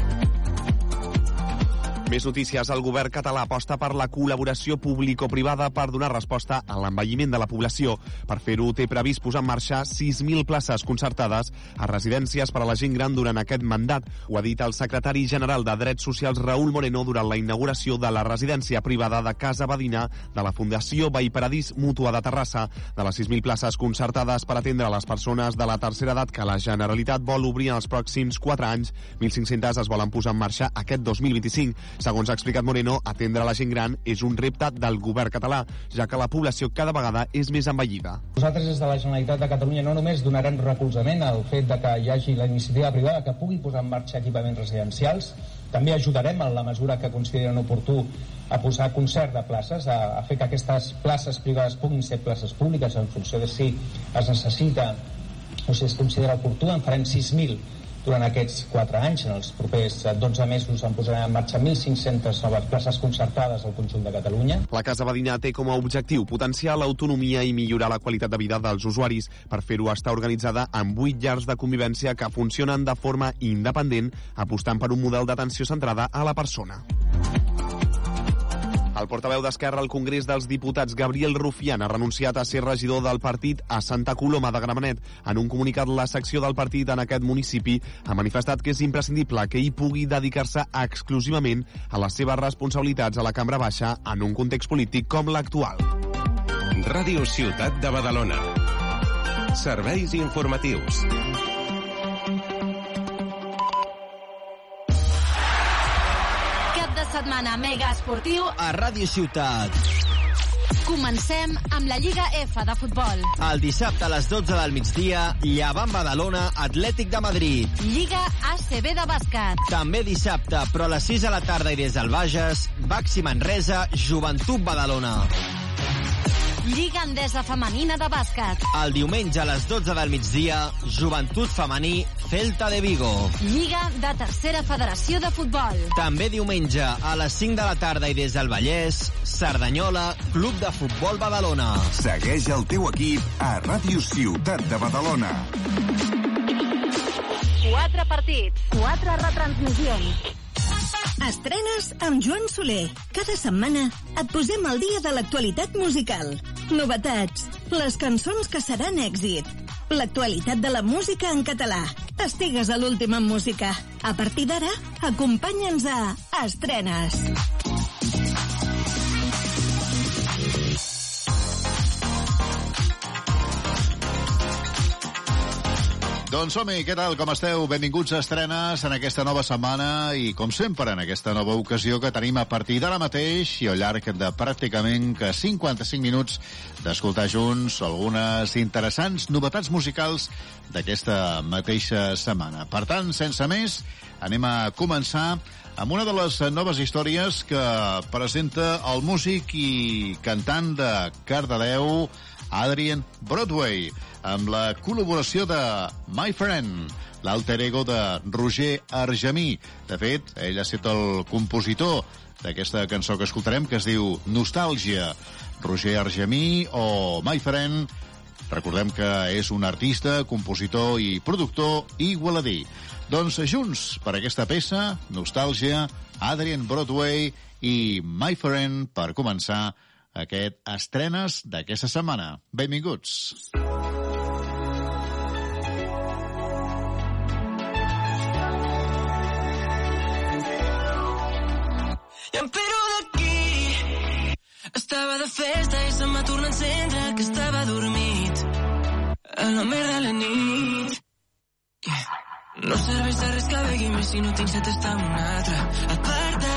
Més notícies. El govern català aposta per la col·laboració público-privada per donar resposta a l'envelliment de la població. Per fer-ho, té previst posar en marxa 6.000 places concertades a residències per a la gent gran durant aquest mandat. Ho ha dit el secretari general de Drets Socials, Raúl Moreno, durant la inauguració de la residència privada de Casa Badina de la Fundació Veí Paradís Mútua de Terrassa. De les 6.000 places concertades per atendre les persones de la tercera edat que la Generalitat vol obrir en els pròxims 4 anys, 1.500 es volen posar en marxa aquest 2025. Segons ha explicat Moreno, atendre la gent gran és un repte del govern català, ja que la població cada vegada és més envellida. Nosaltres des de la Generalitat de Catalunya no només donarem recolzament al fet de que hi hagi la iniciativa privada que pugui posar en marxa equipaments residencials, també ajudarem en la mesura que consideren oportú a posar concert de places, a fer que aquestes places privades puguin ser places públiques en funció de si es necessita o si es considera oportú. En farem 6.000 durant aquests 4 anys. En els propers 12 mesos en posarem en marxa 1.500 noves places concertades al conjunt de Catalunya. La Casa Badina té com a objectiu potenciar l'autonomia i millorar la qualitat de vida dels usuaris. Per fer-ho està organitzada en 8 llars de convivència que funcionen de forma independent, apostant per un model d'atenció centrada a la persona. El portaveu d'Esquerra al Congrés dels Diputats, Gabriel Rufián, ha renunciat a ser regidor del partit a Santa Coloma de Gramenet. En un comunicat, la secció del partit en aquest municipi ha manifestat que és imprescindible que ell pugui dedicar-se exclusivament a les seves responsabilitats a la Cambra Baixa en un context polític com l'actual. Ràdio Ciutat de Badalona. Serveis informatius. Setmana mega esportiu a Ràdio Ciutat. Comencem amb la Lliga F de futbol. El dissabte a les 12 del migdia, Llevant Badalona, Atlètic de Madrid. Lliga ACB de bàsquet. També dissabte, però a les 6 de la tarda i des del Bages, Baxi Manresa, Joventut Badalona. Lliga Endesa Femenina de bàsquet. El diumenge a les 12 del migdia, Joventut Femení, Celta de Vigo. Lliga de Tercera Federació de Futbol. També diumenge a les 5 de la tarda i des del Vallès, Cerdanyola, Club de Futbol Badalona. Segueix el teu equip a Ràdio Ciutat de Badalona. 4 partits, 4 retransmissions. Estrenes amb Joan Soler. Cada setmana et posem al dia de l'actualitat musical. Novetats, les cançons que seran èxit, l'actualitat de la música en català. Estigues a l'últim en música. A partir d'ara, acompanya'ns a Estrenes. Doncs som-hi, què tal, com esteu? Benvinguts a Estrenes en aquesta nova setmana i, com sempre, en aquesta nova ocasió que tenim a partir d'ara mateix i al llarg de pràcticament 55 minuts d'escoltar junts algunes interessants novetats musicals d'aquesta mateixa setmana. Per tant, sense més, anem a començar amb una de les noves històries que presenta el músic i cantant de Cardedeu, Adrien Broadway, amb la col·laboració de My Friend, l'alter ego de Roger Argemí. De fet, ell ha estat el compositor d'aquesta cançó que escoltarem, que es diu Nostàlgia. Roger Argemí o My Friend, recordem que és un artista, compositor i productor igualadí. Doncs junts per aquesta peça, Nostàlgia, Adrien Broadway i My Friend, per començar aquest estrenes d'aquesta setmana. Benvinguts. I em piro d'aquí. Estava de festa i se'm va tornar a encendre, que estava dormit a la merda la nit. No serveix de res que begui més si no tinc set estar amb un altre. Aparta,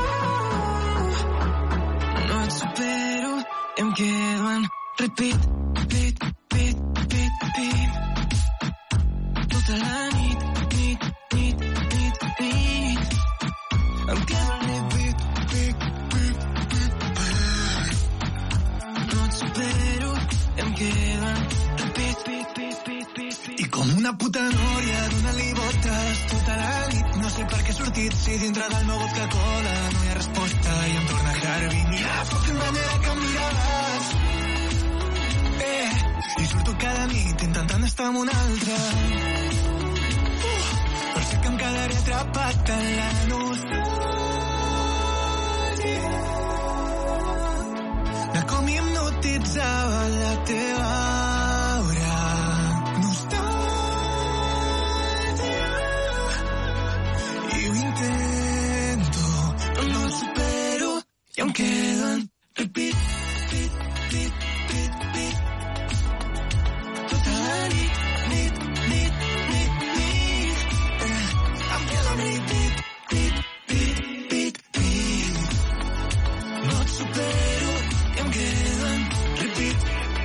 no et supero, em quedo en repeat, repeat, repeat, repeat, repeat. Tota la nit, nit, nit, nit, nit. Em quedo en repeat, repeat, repeat, repeat. No et supero, em quedo en repeat, repeat, repeat, repeat. I com una puta nòria donant-li voltes tota la nit. No sé per què he sortit si dintre del meu vodka-cola no hi ha resposta i em torna Harvey. Ni la fucking manera que em miraves. I surto cada nit intentant estar amb un altre. Però sé que em quedaré atrapat en la nostàlgia de com hipnotitzava la teva aura. No ho supero i em quedo en repeat, repeat, repeat, repeat, repeat. Tota la nit, nit, nit, nit, nit. Em quedo en repeat, repeat, repeat, repeat. No et supero i em quedo en repeat.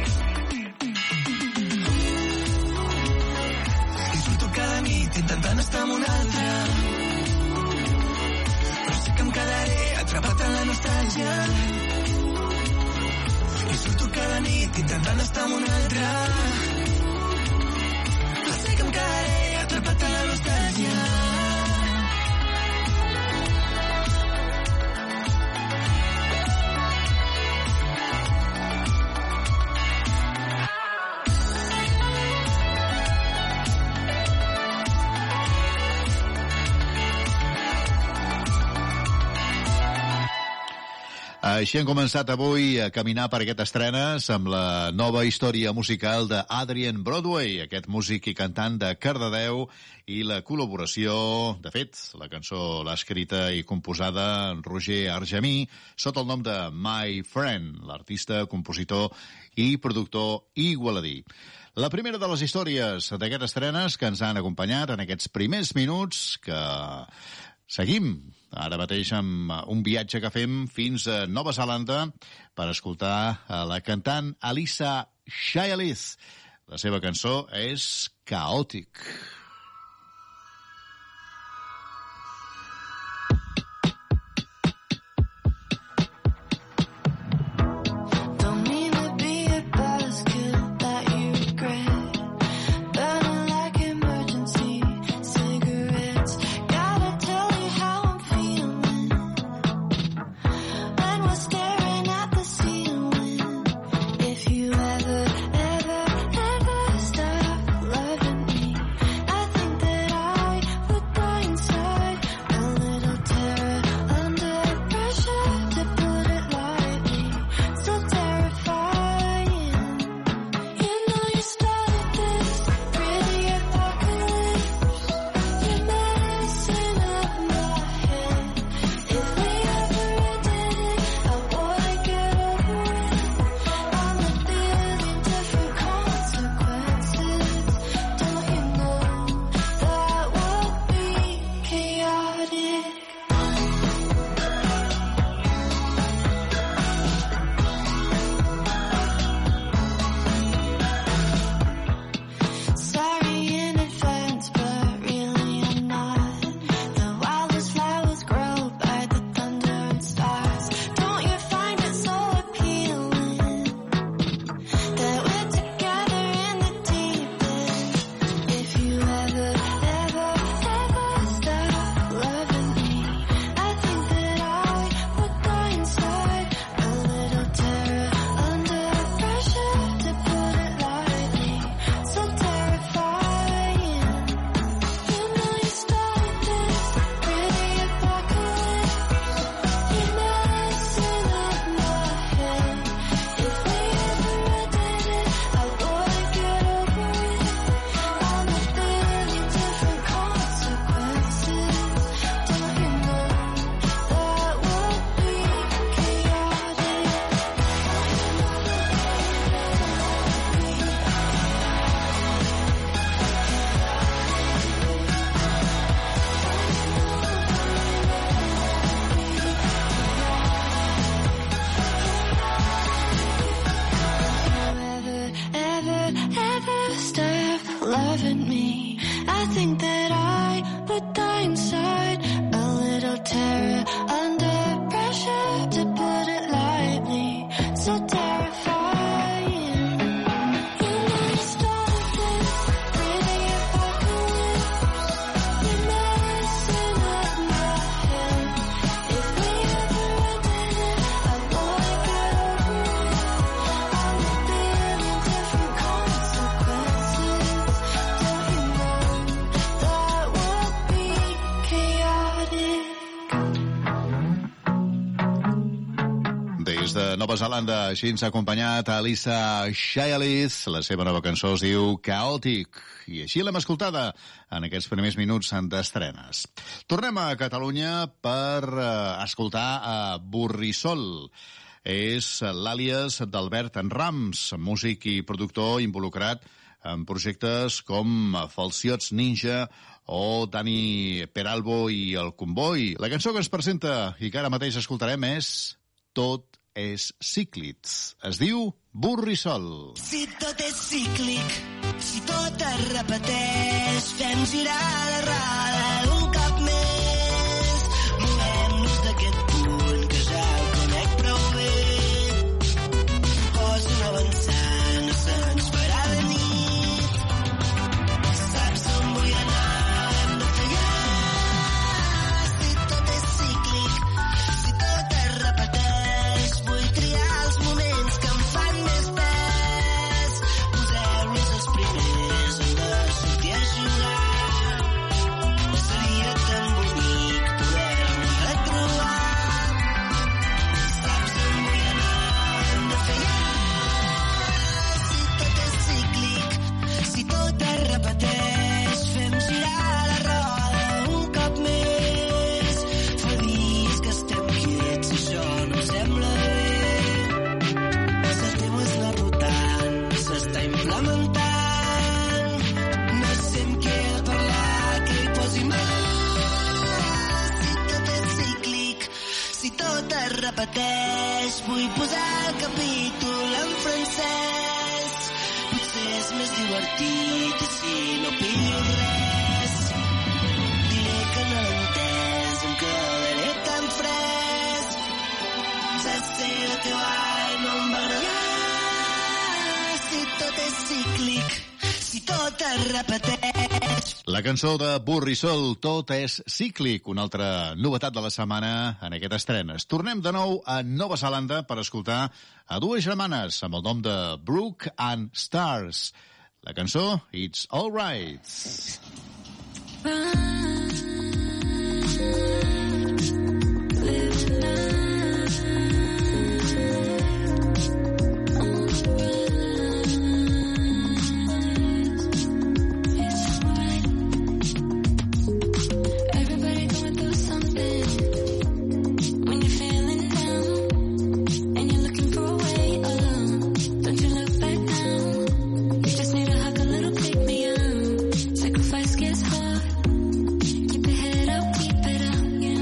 I surto cada nit intentant estar amb un altre. Que em quedaré atrapat en la nostàlgia. I surto cada nit intentant estar amb un altre. Però sé que em quedaré atrapat en la nostàlgia. Així hem començat avui a caminar per aquest estrenes amb la nova història musical d'Adrien Broadway, aquest músic i cantant de Cardedeu, i la col·laboració, de fet, la cançó l'ha escrita i composada Roger Argemí, sota el nom de My Friend, l'artista, compositor i productor igualadí. La primera de les històries d'aquestes estrenes que ens han acompanyat en aquests primers minuts que seguim ara mateix amb un viatge que fem fins a Nova Zelanda per escoltar la cantant Alissa Shayalith. La seva cançó és Chaotic. If you ever, ever, ever stop loving me, Des de Nova Zelanda, així ens ha acompanyat Alissa Shayalith. La seva nova cançó es diu Chaotic. I així l'hem escoltada en aquests primers minuts d'estrenes. Tornem a Catalunya per escoltar a Burrisol. És l'àlies d'Albert Rams, músic i productor involucrat en projectes com Falsiots Ninja o Dani Peralbo i el Comboi. La cançó que ens presenta i que ara mateix escoltarem és Tot és cíclic. Es diu Burrisol. Si tot és cíclic, si tot es repeteix, fem girar la roda un cop més. Movem-nos d'aquest punt que ja el conec prou bé. Posa un avançar, no se'ns farà de nit. Saps on vull anar, hem de fer ja. Si tot és cíclic, si tot es repeteix, vull triar els moments que em fan més pes. Poseu-los els primers on de sortir a jugar. Seria tan bonic poder-nos retrobar. Saps on vull anar, hem de fer ja. Si tot és cíclic, si tot es repeteix, fem girar la roda un cop més. Fa dies que estem quiets i això no em sembla bé. El teu és anar rotant, s'està implementant. No sé amb què parlar, que hi posi mà. Si tot és cíclic, si tot es repeteix, vull posar el capítol en francès. Potser és més divertit i si no pillo res, diré que no l'he entès, em quedaré tan fresc. Saps ser el que va i no em va agradar. Si tot és cíclic, si tot es repeteix. La cançó de Burrisol, Tot és cíclic, una altra novetat de la setmana en aquest estrenes. Tornem de nou a Nova Zelanda per escoltar a dues germanes amb el nom de Brooke and Stars. La cançó, It's All Right. Everybody going through something. When you're feeling down and you're looking for a way alone, don't you look back now. You just need a hug, a little pick me up. Sacrifice gets hard. Keep your head up, keep it up. You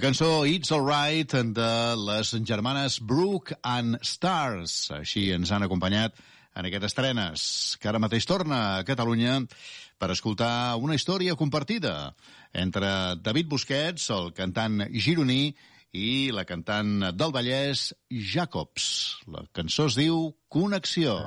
cançó It's Alright de les germanes Brooke and Stars. Així ens han acompanyat en aquestes estrenes, que ara mateix torna a Catalunya per escoltar una història compartida entre David Busquets, el cantant gironí, i la cantant del Vallès, Jacobs. La cançó es diu Connexió.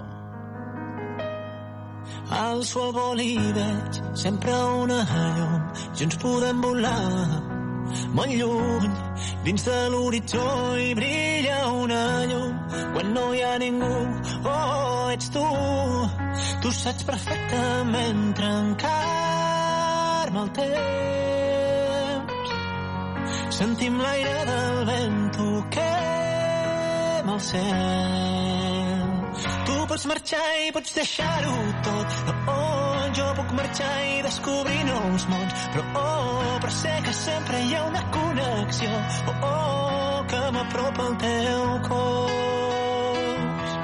Al sol vol i veig sempre una llum, junts podem volar molt lluny, dins de l'horitzó hi brilla una llum, quan no hi ha ningú, oh, ets tu saps perfectament trencar-me el temps, sentim l'aire del vent, toquem el cel. Tu pots marxar i pots deixar-ho tot, oh, jo puc marxar i descobrir nous mons, però sé que sempre hi ha una connexió, que m'apropa al teu cos.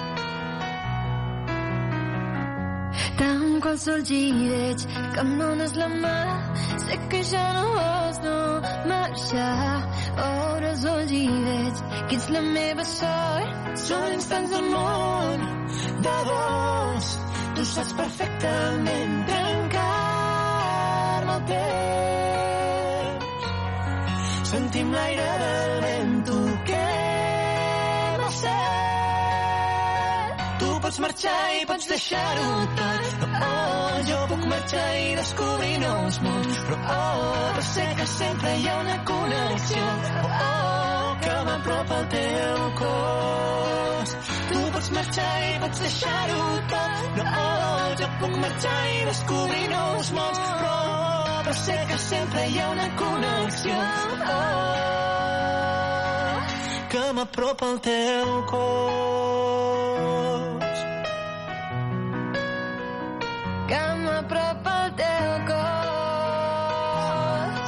Tanco els ulls i veig que em dones la mà, sé que ja no vols marxar, obro els ulls i veig que ets la meva sort. Són instants d'amor de dos, tu saps perfectament trencar-me el temps, sentim l'aire del vent, toquem el cel. Tu pots marxar i pots deixar-ho tot, oh, jo puc marxar i descobrir nous mons, però sé que sempre hi ha una connexió, que m'apropa al teu cos. Tu pots marxar i pots deixar-ho tot, jo puc marxar i descobrir nous mons, però sé que sempre hi ha una connexió, que m'apropa al teu cos. Que m'apropa al teu cos.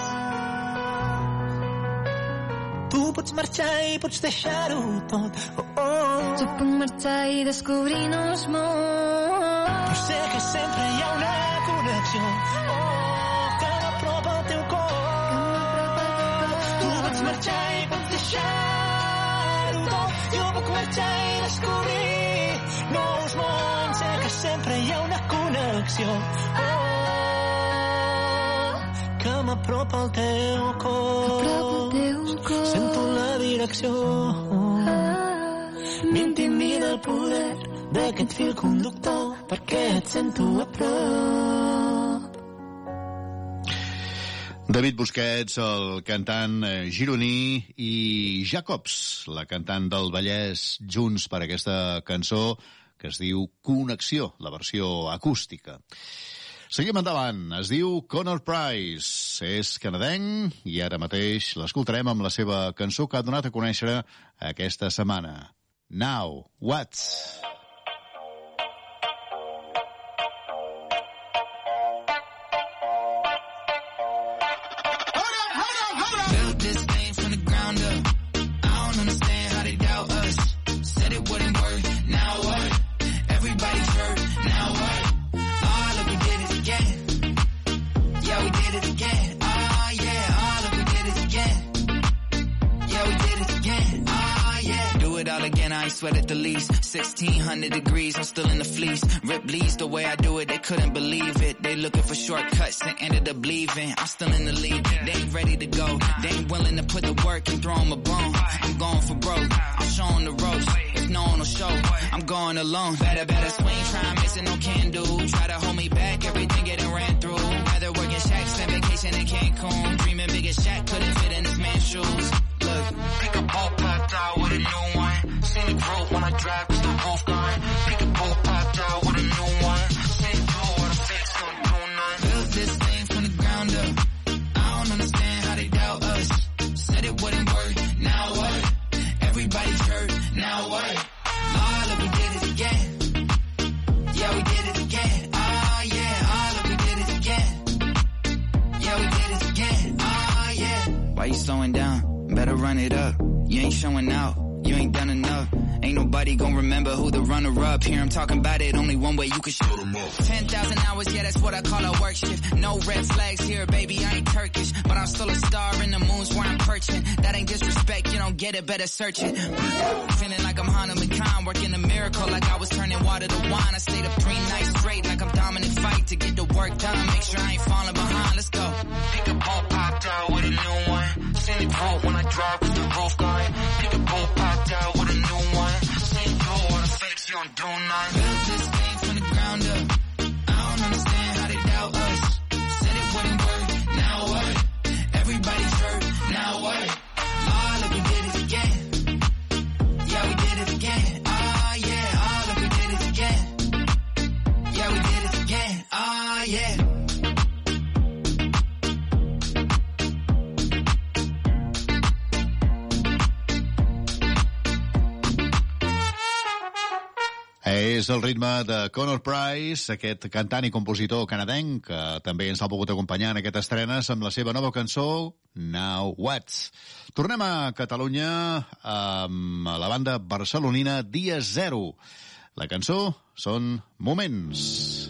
Tu pots marxar i pots deixar-ho tot, jo puc marxar i descobrir nous mons, però sé que sempre hi ha una connexió, que m'apropa al teu cos. Tu pots marxar i pots deixar-ho tot, jo puc marxar i descobrir nous mons, sé que sempre hi ha una connexió, que m'apropa al teu cos. Sento la direcció, m'intimida el poder d'aquest fil conductor, perquè et sento a prop. David Busquets, el cantant gironí, i Jacobs, la cantant del Vallès, junts per aquesta cançó que es diu Connexió, la versió acústica. Seguim endavant. Es diu Connor Price. És canadenc i ara mateix l'escoltarem amb la seva cançó que ha donat a conèixer aquesta setmana. Now What? Built this thing from the ground up. I don't understand how they doubt us. Said it wouldn't work. Now what? Everybody's hurt. Now what? Oh, look, we did it again. Yeah, we did it again. Oh, yeah. Oh, look, we did it again. Yeah, we did it again. Oh, yeah. Do it all again. I ain't sweat at the least. 1600 degrees. I'm still in the fleece. Rip bleeds the way I do it. They couldn't believe it. They looking for shortcuts and ended up leaving. I'm still in the lead. They ain't ready to go. They ain't willing to put the work and throw them a bone. I'm going for broke. I'm showing the ropes. If no one will show, I'm going alone. Better swing. Try and miss it, no can do. Try to hold me back. Everything getting ran through. Rather working shacks than vacation in Cancun. Dreaming big as Shaq couldn't fit in this man's shoes. Look, pick a ball popped out with a new one. Seen the growth when I drive 'cause the roof gone. Pick a ball popped out with a new one. Seen it through all the fakes couldn't do none. Built this thing from the ground up. I don't understand how they doubt us. Said it wouldn't work. Now what? Everybody's hurt. Now what? Oh, look, we did it again. Yeah, we did it again. Oh, yeah. Oh, look, we did it again. Yeah, we did it again. Oh, yeah. Why you slowing down? Better run it up. You ain't showing out. You ain't done enough. Ain't nobody gonna remember who the runner-up. Here I'm talking about it, only one way you can show them up. 10,000 hours, yeah, that's what I call a work shift. No red flags here, baby, I ain't Turkish. But I'm still a star in the moon's where I'm perching. That ain't disrespect, you don't get it, better search it. Feeling like I'm Hanuman Khan, working a miracle like I was turning water to wine. I stayed up 3 nights straight like I'm Dominic Fight to get the work done. Make sure I ain't falling behind, let's go. Pick a ball, popped out with a new one. Send it roll when I drive with the roof going. Pick a ball, popped out with a new one. Same flow, all the fakes, you don't do none. Built this thing from the ground up. I don't understand how they doubt us. Said it wouldn't work, now what? Everybody's hurt, now what? Ah, look, we did it again. Yeah, we did it again. Ah, yeah, ah, look, we did it again. Yeah, we did it again. Ah, yeah. És el ritme de Conor Price, aquest cantant i compositor canadenc, que també ens ha pogut acompanyar en aquestes estrenes amb la seva nova cançó, Now What. Tornem a Catalunya amb la banda barcelonina Dia Zero. La cançó són Moments.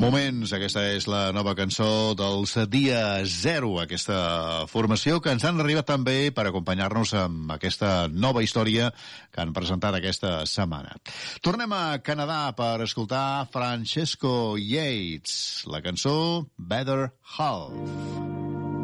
Moments, aquesta és la nova cançó dels Dia Zero, aquesta formació que ens han arribat també per acompanyar-nos amb aquesta nova història que han presentat aquesta setmana. Tornem a Canadà per escoltar Francesco Yates, la cançó Better Half.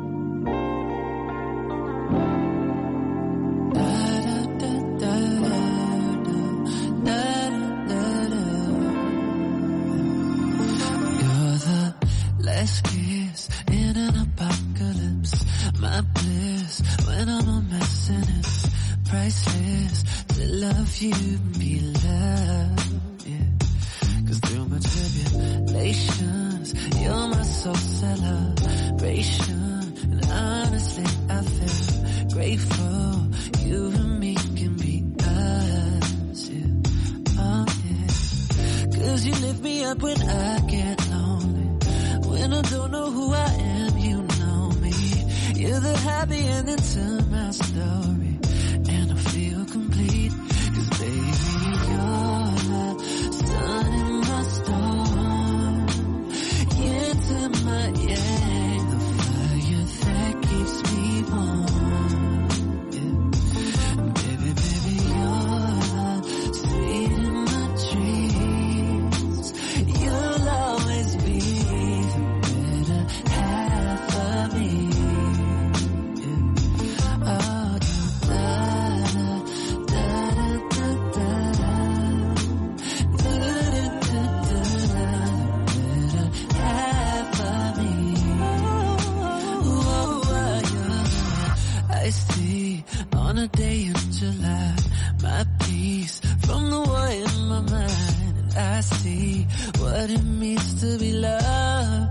Last kiss in an apocalypse. My bliss when I'm a mess, and it's priceless to love you and be loved. Yeah. 'Cause through my tribulations, you're my soul celebration. And honestly, I feel grateful. You and me can be us. Yeah. Oh yeah. 'Cause you lift me up when I get lonely. When I don't know who I am, you know me. You're the happy ending to my story, and I feel complete. 'Cause baby, you're the sun in my storm. Into my yang, the fire that keeps me warm. Yeah. Baby, baby, you're the sweet in my dreams. You'll always be half of me. Oh, half of me. I see on a day in July my peace from the war in my mind, and I see what it means to be loved.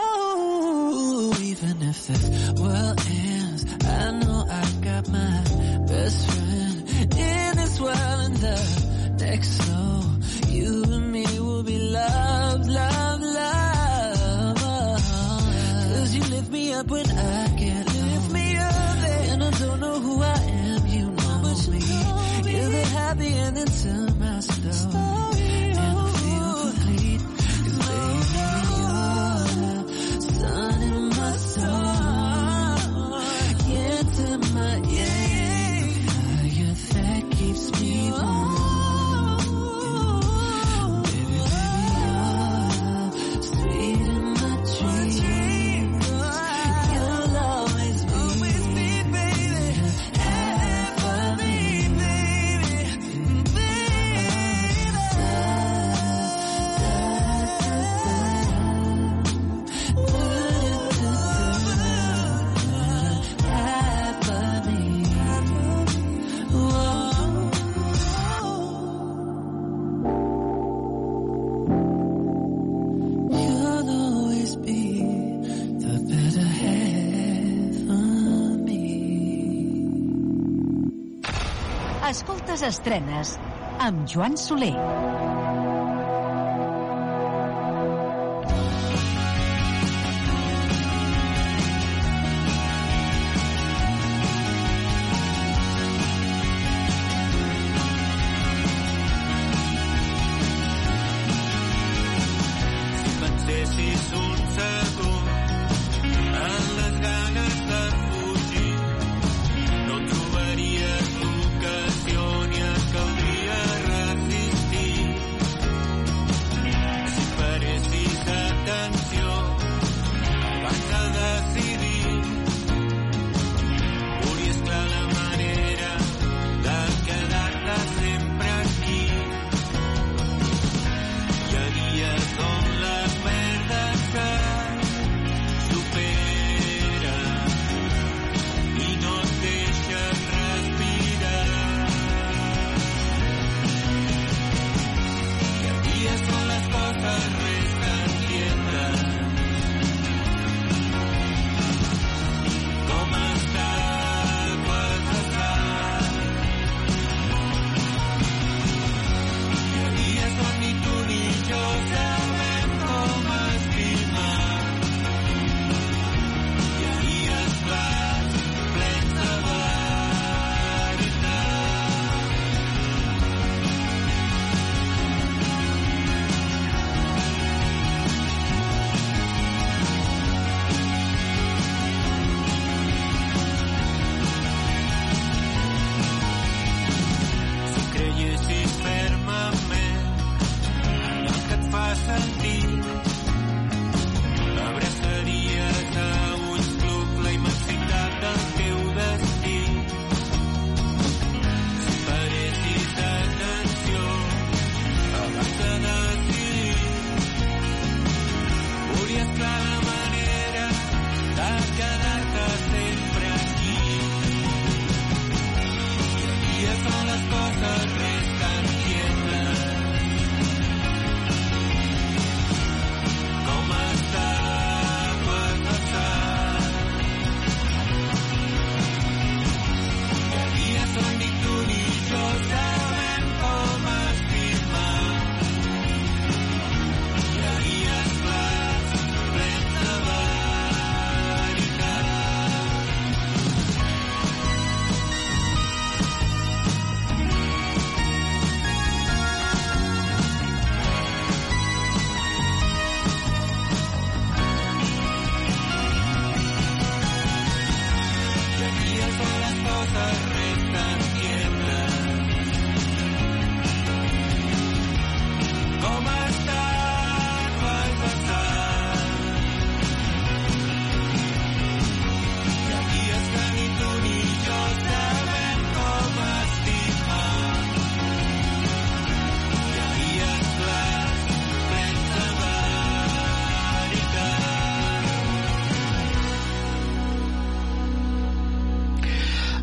Even if this world ends, I know I got my best friend in this world, and the next soul, you and me will be love, love, love. 'Cause you lift me up when I get lift me up, and I don't know who I am, you know me. You're the happy ending to my story, and I feel complete. 'Cause baby, you're the sun in my soul, into my yang, the fire that keeps me warm. Baby, baby, you're the sweet in my dreams. You'll always be, baby, half of me, baby, Escoltes estrenes amb Joan Soler. Si pensessis un segon en les ganes de fugir, no trobaries l'ocasió ni et caldria resistir.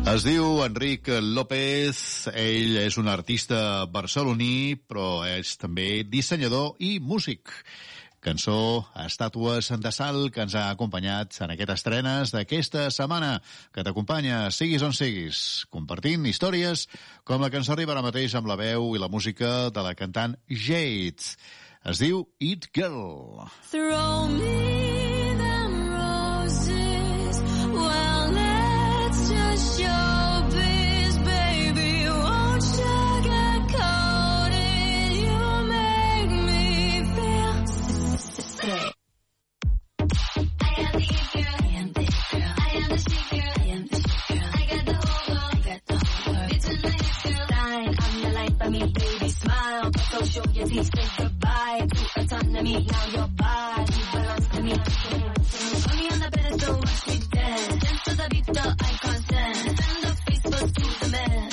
Es diu Enric López, ell és un artista barceloní, però és també dissenyador i músic. Cançó Estàtues de Sal, que ens ha acompanyat en aquestes estrenes d'aquesta setmana, que t'acompanya, siguis on siguis, compartint històries com la que ens arriba ara mateix amb la veu i la música de la cantant Jade. Es diu It Girl. Throw me them roses, well, let's just show biz, baby, won't sugarcoat it, you make me feel sick. I am the it girl, I am the it girl, I am the chic girl, I am the chic girl, I got the whole world, I got the whole world, it's a nice girl, shine, I'm the light by me, baby, smile, but don't show your teeth, say goodbye to autonomy, now your body belongs to me. Put me on the pedestal, watch me dance. Dance to the beat, the icon dance. Send the Facebook to the man.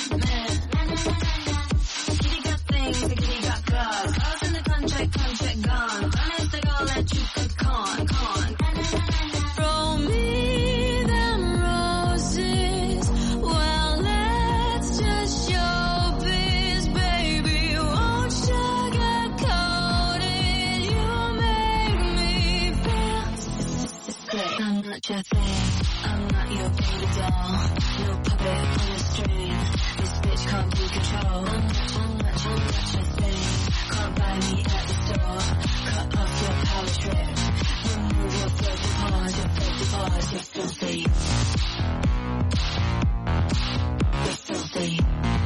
Kitty got things, the kitty got claws. Claws in the contract gone. Promise the girl that you could con. Throw me them roses. Well, let's just show biz, baby. Won't sugarcoat it. You make me feel sick. I'm not your thing. I'm not your baby doll. No puppet on a string. This bitch can't be controlled. I'm not your thing. Can't buy me at the store. Cut off your power trip. Remove your filthy paws. Your filthy paws. You're filthy. You're filthy.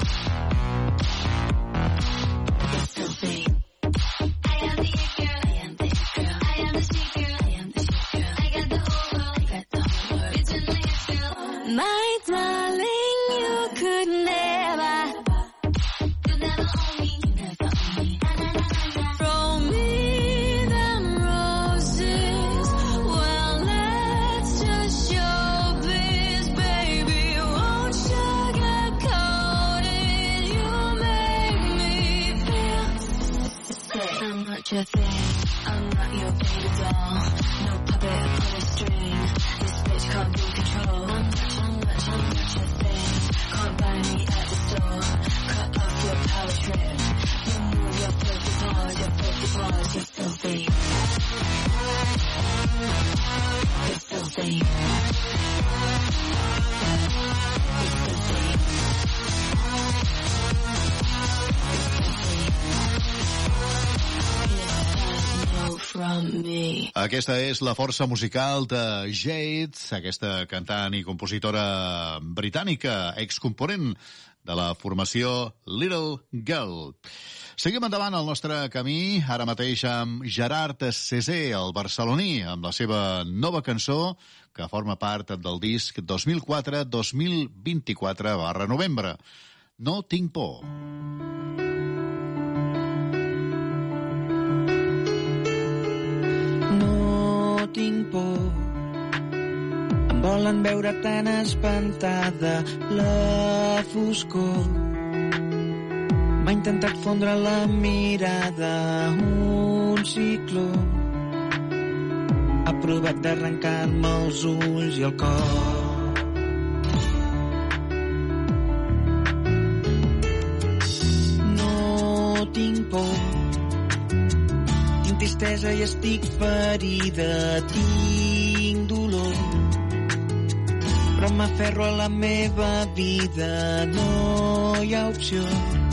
You're filthy. I am the it girl. I am the it girl. I am the chic girl. I am the chic girl. I got the whole world. I got the whole world. It's a nice girl. My darling, you could never own me. You never own me. Throw me them roses. Well, let's just show biz, baby. Won't sugarcoat it. You make me feel sick. I'm not your thing. I'm not your baby doll. No puppet on a string. This bitch can't be controlled. I'm not your thing. Can't buy me at the store. Cut off your power trip. Remove your filthy paws. Your filthy paws. You're filthy. You're filthy. You're from me. Aquesta és la força musical de Jade, aquesta cantant i compositora britànica, excomponent de la formació Little Girl. Seguim endavant el nostre camí, ara mateix amb Gerard Cesé, el barceloní, amb la seva nova cançó, que forma part del disc 2004-2024/novembre. No tinc por. No tinc por, em volen veure tan espantada la foscor. M'ha intentat fondre la mirada un cicló. Ha provat d'arrencar-me els ulls i el cor. No tinc por, tinc tristesa i estic ferida, tinc dolor, però m'aferro a la meva vida, no hi ha opció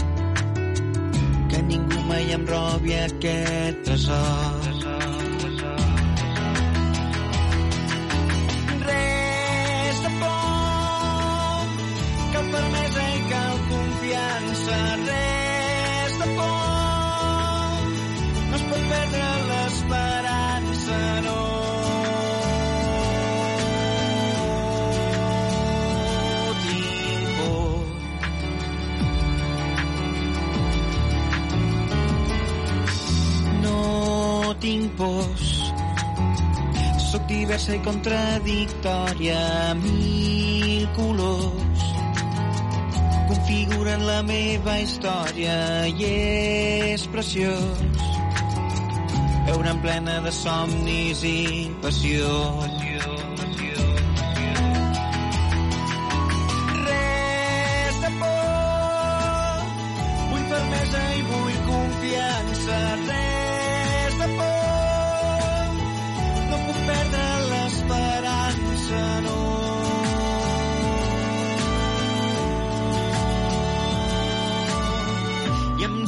que ningú mai em robi aquest tresor. Res de por, cal fermesa i cal confiança, res de por, no es pot perdre l'esperança, no. Tinc por. No tinc pors, sóc diversa i contradictòria, mil colors configuren la meva història i és preciós veure'm plena de somnis i passió. Res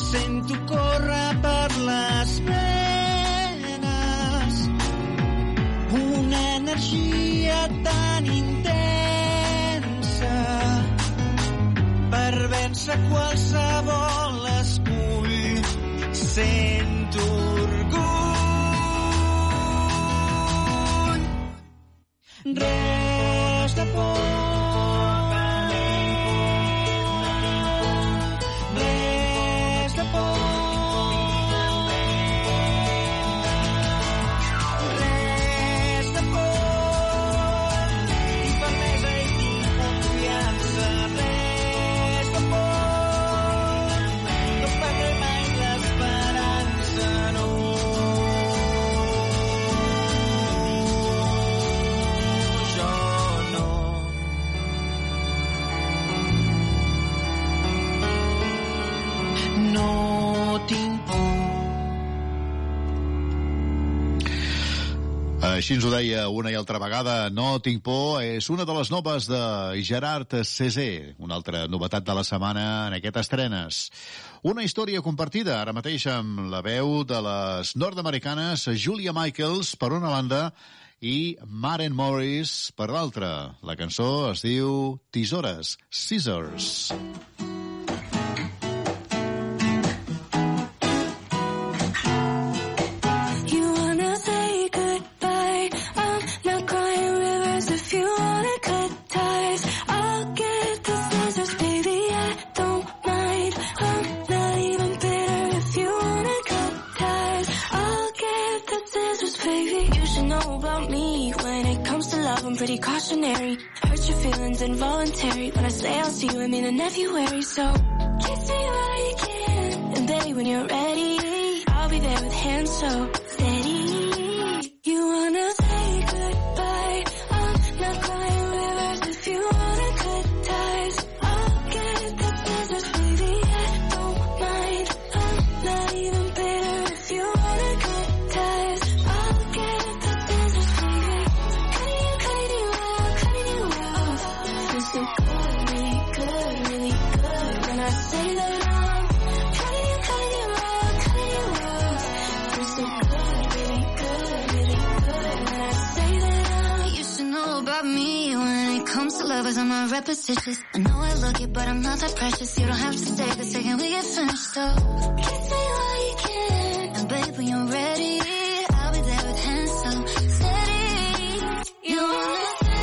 sento córrer per les venes una energia tan intensa per vèncer qualsevol escull. Sento orgull. Res de por. Així ens ho deia una i altra vegada, No tinc por, és una de les noves de Gerard César, una altra novetat de la setmana en aquest estrenes. Una història compartida ara mateix amb la veu de les nord-americanes Julia Michaels, per una banda, i Maren Morris, per l'altra. La cançó es diu Tisores, Scissors. Pretty cautionary, hurt your feelings involuntary. When I say I'll see you, I mean in February. So kiss me while you can, and baby, when you're ready, I'll be there with hands so steady. You wanna say goodbye? I'm not crying rivers if you wanna cut ties. I'll get the scissors, baby. I don't mind. I'm not even bitter if you wanna cut ties. I'll get the scissors, baby. So good, really good, really good. When I say that I'm cutting you off. Feels so good, really good, really good. When I say that you should know about me. When it comes to lovers, I'm not repetitious. I know I look it, but I'm not that precious. You don't have to stay the second we get finished. So kiss me while you can, and babe, when you're ready, I'll be there with hands so steady. You wanna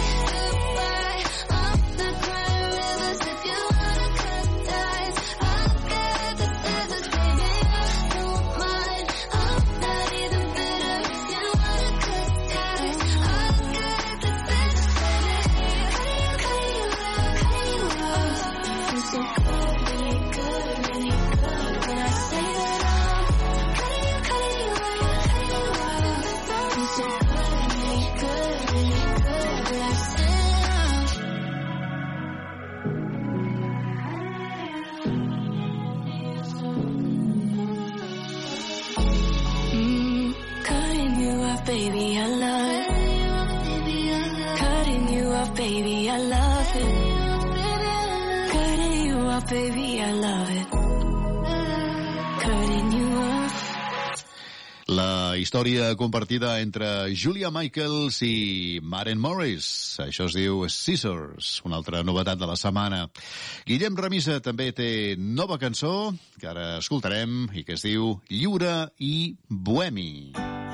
baby, I love it. Cutting you off, baby, I love it. Cutting you off, baby, I love it. Cutting you off. La història compartida entre Julia Michaels i Maren Morris. Això es diu Scissors, una altra novetat de la setmana. Guillem Remisa també té nova cançó, que ara escoltarem, i que es diu Lliure i Bohemi.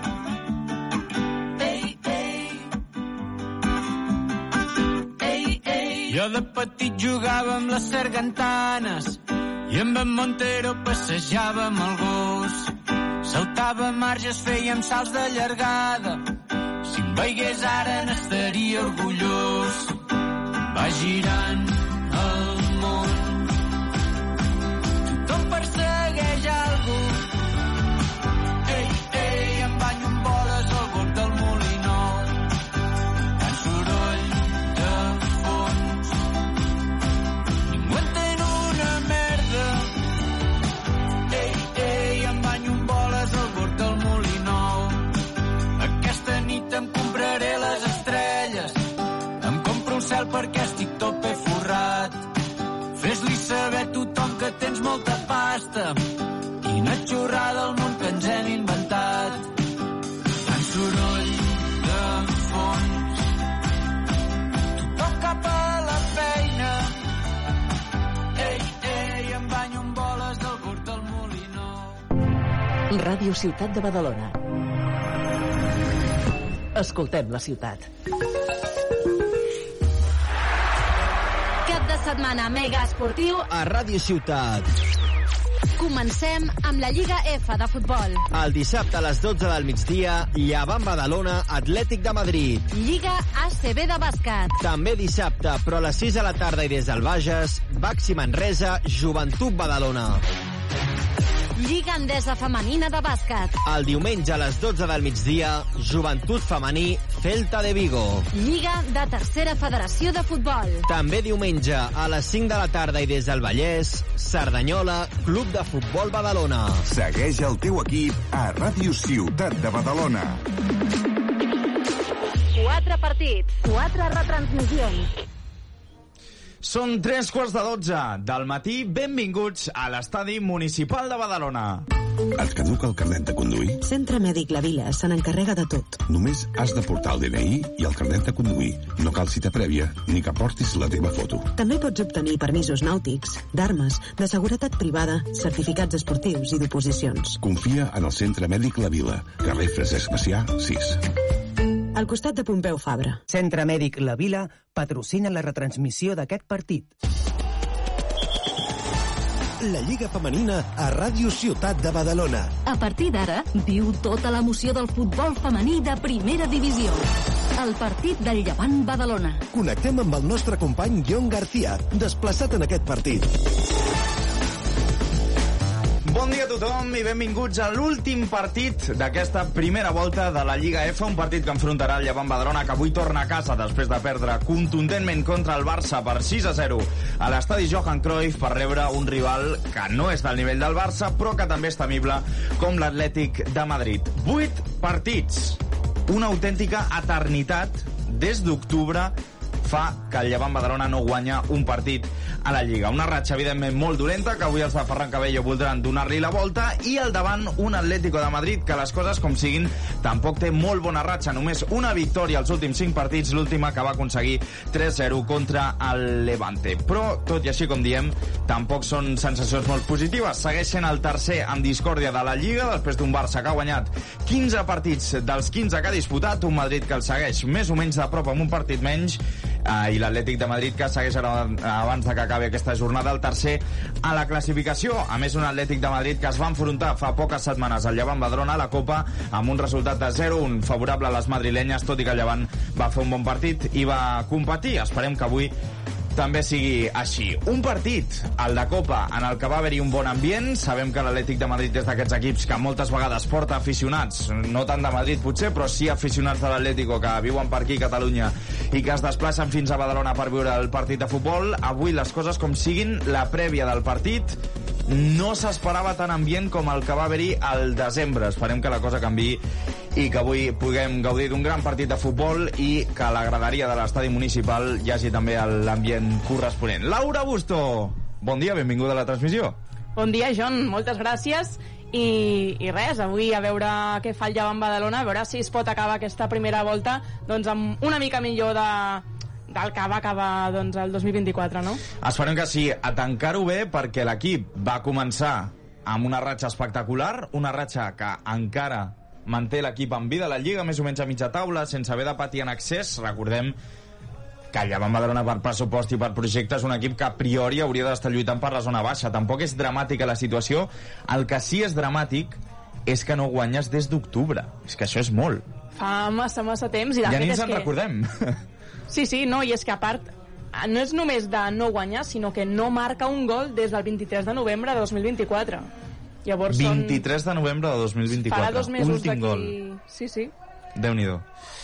Jo de petit jugava amb les sargantanes i amb en Montero passejàvem el gos. Saltàvem marges, fèiem salts de llargada. Si em veigués ara n'estaria orgullós. Va girant el món. Tothom persegueix algú. Ei, ei, em banyo amb boles al bord del Molinó. Tan soroll de fons. Ningú entén una merda. Ei, ei, em banyo amb boles al bord del Molinó. Aquesta nit em compraré les estrelles. Em compro un cel perquè estic tot ben forrat. Fes-li saber a tothom que tens molta pasta. Ràdio Ciutat de Badalona. Escoltem la ciutat. Cap de setmana mega esportiu a Ràdio Ciutat. Comencem amb la Lliga F de futbol. El dissabte a les 12 del migdia, Llevant Badalona, Atlètic de Madrid. Lliga ACB de bàsquet. També dissabte, però a les 6 de la tarda i des del Bages, Baxi Manresa, Joventut Badalona. Lliga Endesa Femenina de bàsquet. El diumenge a les 12 del migdia, Joventut Femení, Celta de Vigo. Lliga de Tercera Federació de Futbol. També diumenge a les 5 de la tarda i des del Vallès, Cerdanyola, Club de Futbol Badalona. Segueix el teu equip a Ràdio Ciutat de Badalona. 4 partits, 4 retransmissions. Són 3:15 del matí. Benvinguts a l'Estadi Municipal de Badalona. Et caduca el carnet de conduir? Centre Mèdic La Vila se n'encarrega de tot. Només has de portar el DNI i el carnet de conduir. No cal cita prèvia ni que portis la teva foto. També pots obtenir permisos nàutics, d'armes, de seguretat privada, certificats esportius i d'oposicions. Confia en el Centre Mèdic La Vila, carrer Francesc Macià, 6. Al costat de Pompeu Fabra. Centre Mèdic La Vila patrocina la retransmissió d'aquest partit. La Lliga Femenina a Ràdio Ciutat de Badalona. A partir d'ara, viu tota l'emoció del futbol femení de primera divisió. El partit del Llevant Badalona. Connectem amb el nostre company Jon García, desplaçat en aquest partit. Bon dia a tothom i benvinguts a l'últim partit d'aquesta primera volta de la Lliga F, un partit que enfrontarà el Llevant Badalona, que avui torna a casa després de perdre contundentment contra el Barça per 6-0 a l'estadi Johan Cruyff per rebre un rival que no és del nivell del Barça, però que també és temible, com l'Atlètic de Madrid. 8 partits, una autèntica eternitat. Des d'octubre fa que el Llevant Badalona no guanya un partit a la Lliga. Una ratxa, evidentment, molt dolenta, que avui els de Ferran Cabello voldran donar-li la volta, i al davant un Atlético de Madrid que les coses com siguin tampoc té molt bona ratxa. Només una victòria als últims 5 partits, l'última que va aconseguir 3-0 contra el Levante. Però, tot i així com diem, tampoc són sensacions molt positives. Segueix sent el tercer amb discòrdia de la Lliga, després d'un Barça que ha guanyat 15 partits dels 15 que ha disputat, un Madrid que el segueix més o menys de prop amb un partit menys, i l'Atlètic de Madrid que segueix abans de que acabi aquesta jornada el tercer a la classificació. A més, un Atlètic de Madrid que es va enfrontar fa poques setmanes al Llevant Badalona a la Copa amb un resultat de 0-1 favorable a les madrilenyes, tot i que el Llevant va fer un bon partit i va competir. Esperem que avui també sigui així. Un partit, el de Copa, en el que va haver-hi un bon ambient. Sabem que l'Atlètic de Madrid és d'aquests equips que moltes vegades porta aficionats, no tant de Madrid potser, però sí aficionats de l'Atlético que viuen per aquí a Catalunya i que es desplacen fins a Badalona per viure el partit de futbol. Avui les coses com siguin, la prèvia del partit no s'esperava tan ambient com el que va haver-hi al desembre. Esperem que la cosa canviï i que avui puguem gaudir d'un gran partit de futbol i que a la graderia de l'estadi municipal hi hagi també l'ambient corresponent. Laura Busto, bon dia, benvinguda a la transmissió. Bon dia, Jon, moltes gràcies. I res, avui a veure què fa el Llevant Badalona, a veure si es pot acabar aquesta primera volta doncs amb una mica millor del que va acabar doncs, el 2024, no? Esperem que sí, a tancar-ho bé, perquè l'equip va començar amb una ratxa espectacular, una ratxa que encara manté l'equip en vida a la Lliga, més o menys a mitja taula, sense haver de patir en accés. Recordem que el Llevant Badalona per pressupost i per projecte és un equip que a priori hauria d'estar lluitant per la zona baixa. Tampoc és dramàtica la situació. El que sí és dramàtic és que no guanyes des d'octubre. És que això és molt. Fa massa temps. I de ja fet ni ens és en que... recordem. Sí, no, i és que a part no és només de no guanyar, sinó que no marca un gol des del 23 de novembre de 2024. Llavors 23 de novembre de 2024. Farà 2 mesos últim gol. Sí. Déu-n'hi-do.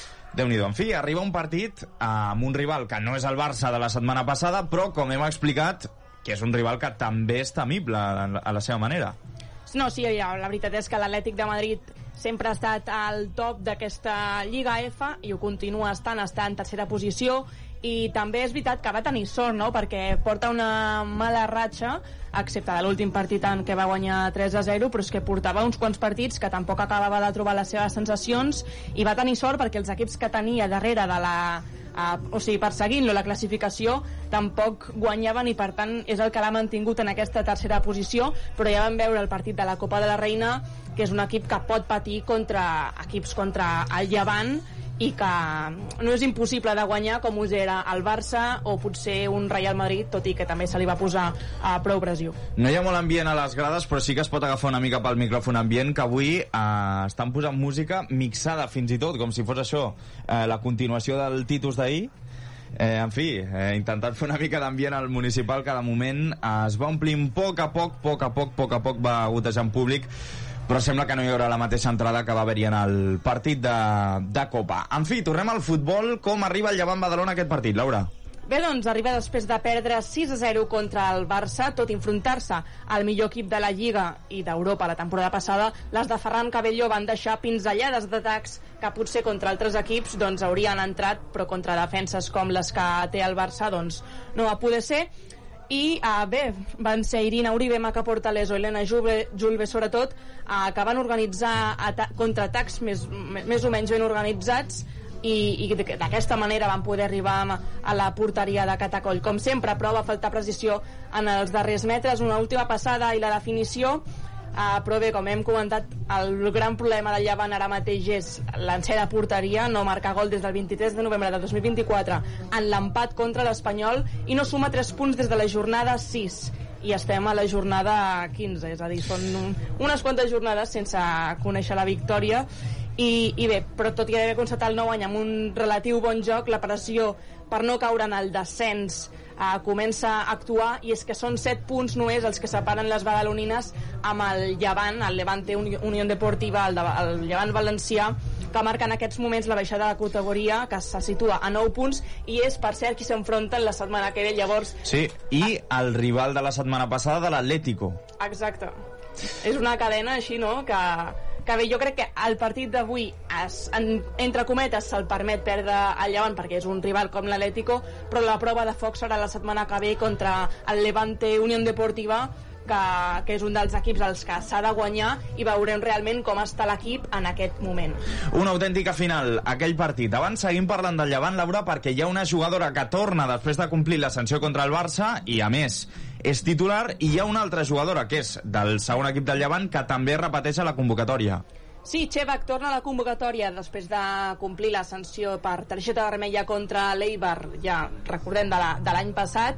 En fi, arriba un partit amb un rival que no és el Barça de la setmana passada, però, com hem explicat, que és un rival que també és temible a la seva manera. No, sí, la veritat és que l'Atlètic de Madrid sempre ha estat al top d'aquesta Lliga F i ho continua estant, està en tercera posició, i també és veritat que va tenir sort, no?, perquè porta una mala ratxa, excepte de l'últim partit en què va guanyar 3-0, però és que portava uns quants partits que tampoc acabava de trobar les seves sensacions, i va tenir sort perquè els equips que tenia darrere de perseguint-lo la classificació, tampoc guanyaven i per tant és el que l'ha mantingut en aquesta tercera posició, però ja vam veure el partit de la Copa de la Reina, que és un equip que pot patir contra equips contra el Llevant i que no és impossible de guanyar com us era el Barça o potser un Real Madrid, tot i que també se li va posar prou pressió. No hi ha molt ambient a les grades, però sí que es pot agafar una mica pel micròfon ambient, que avui estan posant música mixada fins i tot, com si fos això, la continuació del Titus d'ahir. En fi, intentant fer una mica d'ambient al municipal, que de moment es va omplint a poc a poc va gotejant públic, però sembla que no hi haurà la mateixa entrada que va haver-hi en el partit de Copa. En fi, tornem al futbol. Com arriba el Llevant Badalona aquest partit, Laura? Bé, doncs arriba després de perdre 6-0 contra el Barça, tot enfrontar-se al millor equip de la Lliga i d'Europa la temporada passada. Les de Ferran Cabello van deixar pinzellades d'atacs que potser contra altres equips doncs haurien entrat, però contra defenses com les que té el Barça doncs no va poder ser. I bé, van ser Irina Uribe, Maca Portales o Elena Julve sobretot, que van organitzar contraatacs més o menys ben organitzats i d'aquesta manera van poder arribar a la porteria de Catacoll. Com sempre, però va faltar precisió en els darrers metres, una última passada i la definició. Però bé, com hem comentat, el gran problema del Llevant ara mateix és l'encera porteria, no marcar gol des del 23 de novembre de 2024 en l'empat contra l'Espanyol i no suma 3 punts des de la jornada 6 i estem a la jornada 15, és a dir, són unes quantes jornades sense conèixer la victòria i bé, però tot i haver constatat el nou any amb un relatiu bon joc, la pressió per no caure en el descens comença a actuar, i és que són 7 punts només els que separen les badalonines amb el Llevant, el Levante Unión Deportiva, el Llevant valencià, que marca en aquests moments la baixada de categoria, que se situa a 9 punts, i és, per cert, qui s'enfronten la setmana que ve, llavors... Sí, i el rival de la setmana passada de l'Atlético. Exacte. És una cadena així, no?, que bé, jo crec que el partit d'avui entre cometes se'l permet perdre el Llevant perquè és un rival com l'Atlético, però la prova de foc serà la setmana que ve contra el Levante Unión Deportiva, que és un dels equips als que s'ha de guanyar, i veurem realment com està l'equip en aquest moment. Una autèntica final, aquell partit. Abans seguim parlant del Llevant, Laura, perquè hi ha una jugadora que torna després de complir la sanció contra el Barça i, a més, és titular, i hi ha una altra jugadora que és del segon equip del Llevant que també repeteix a la convocatòria. Sí, Chebak torna a la convocatòria després de complir la sanció per targeta vermella contra l'Eibar, ja recordem, de l'any passat,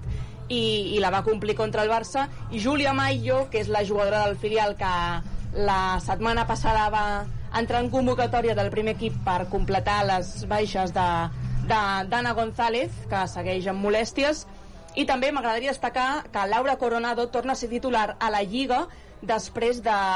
i la va complir contra el Barça. I Júlia Maillo, que és la jugadora del filial que la setmana passada va entrar en convocatòria del primer equip per completar les baixes d'Anna González, que segueix amb molèsties. I també m'agradaria destacar que Laura Coronado torna a ser titular a la Lliga després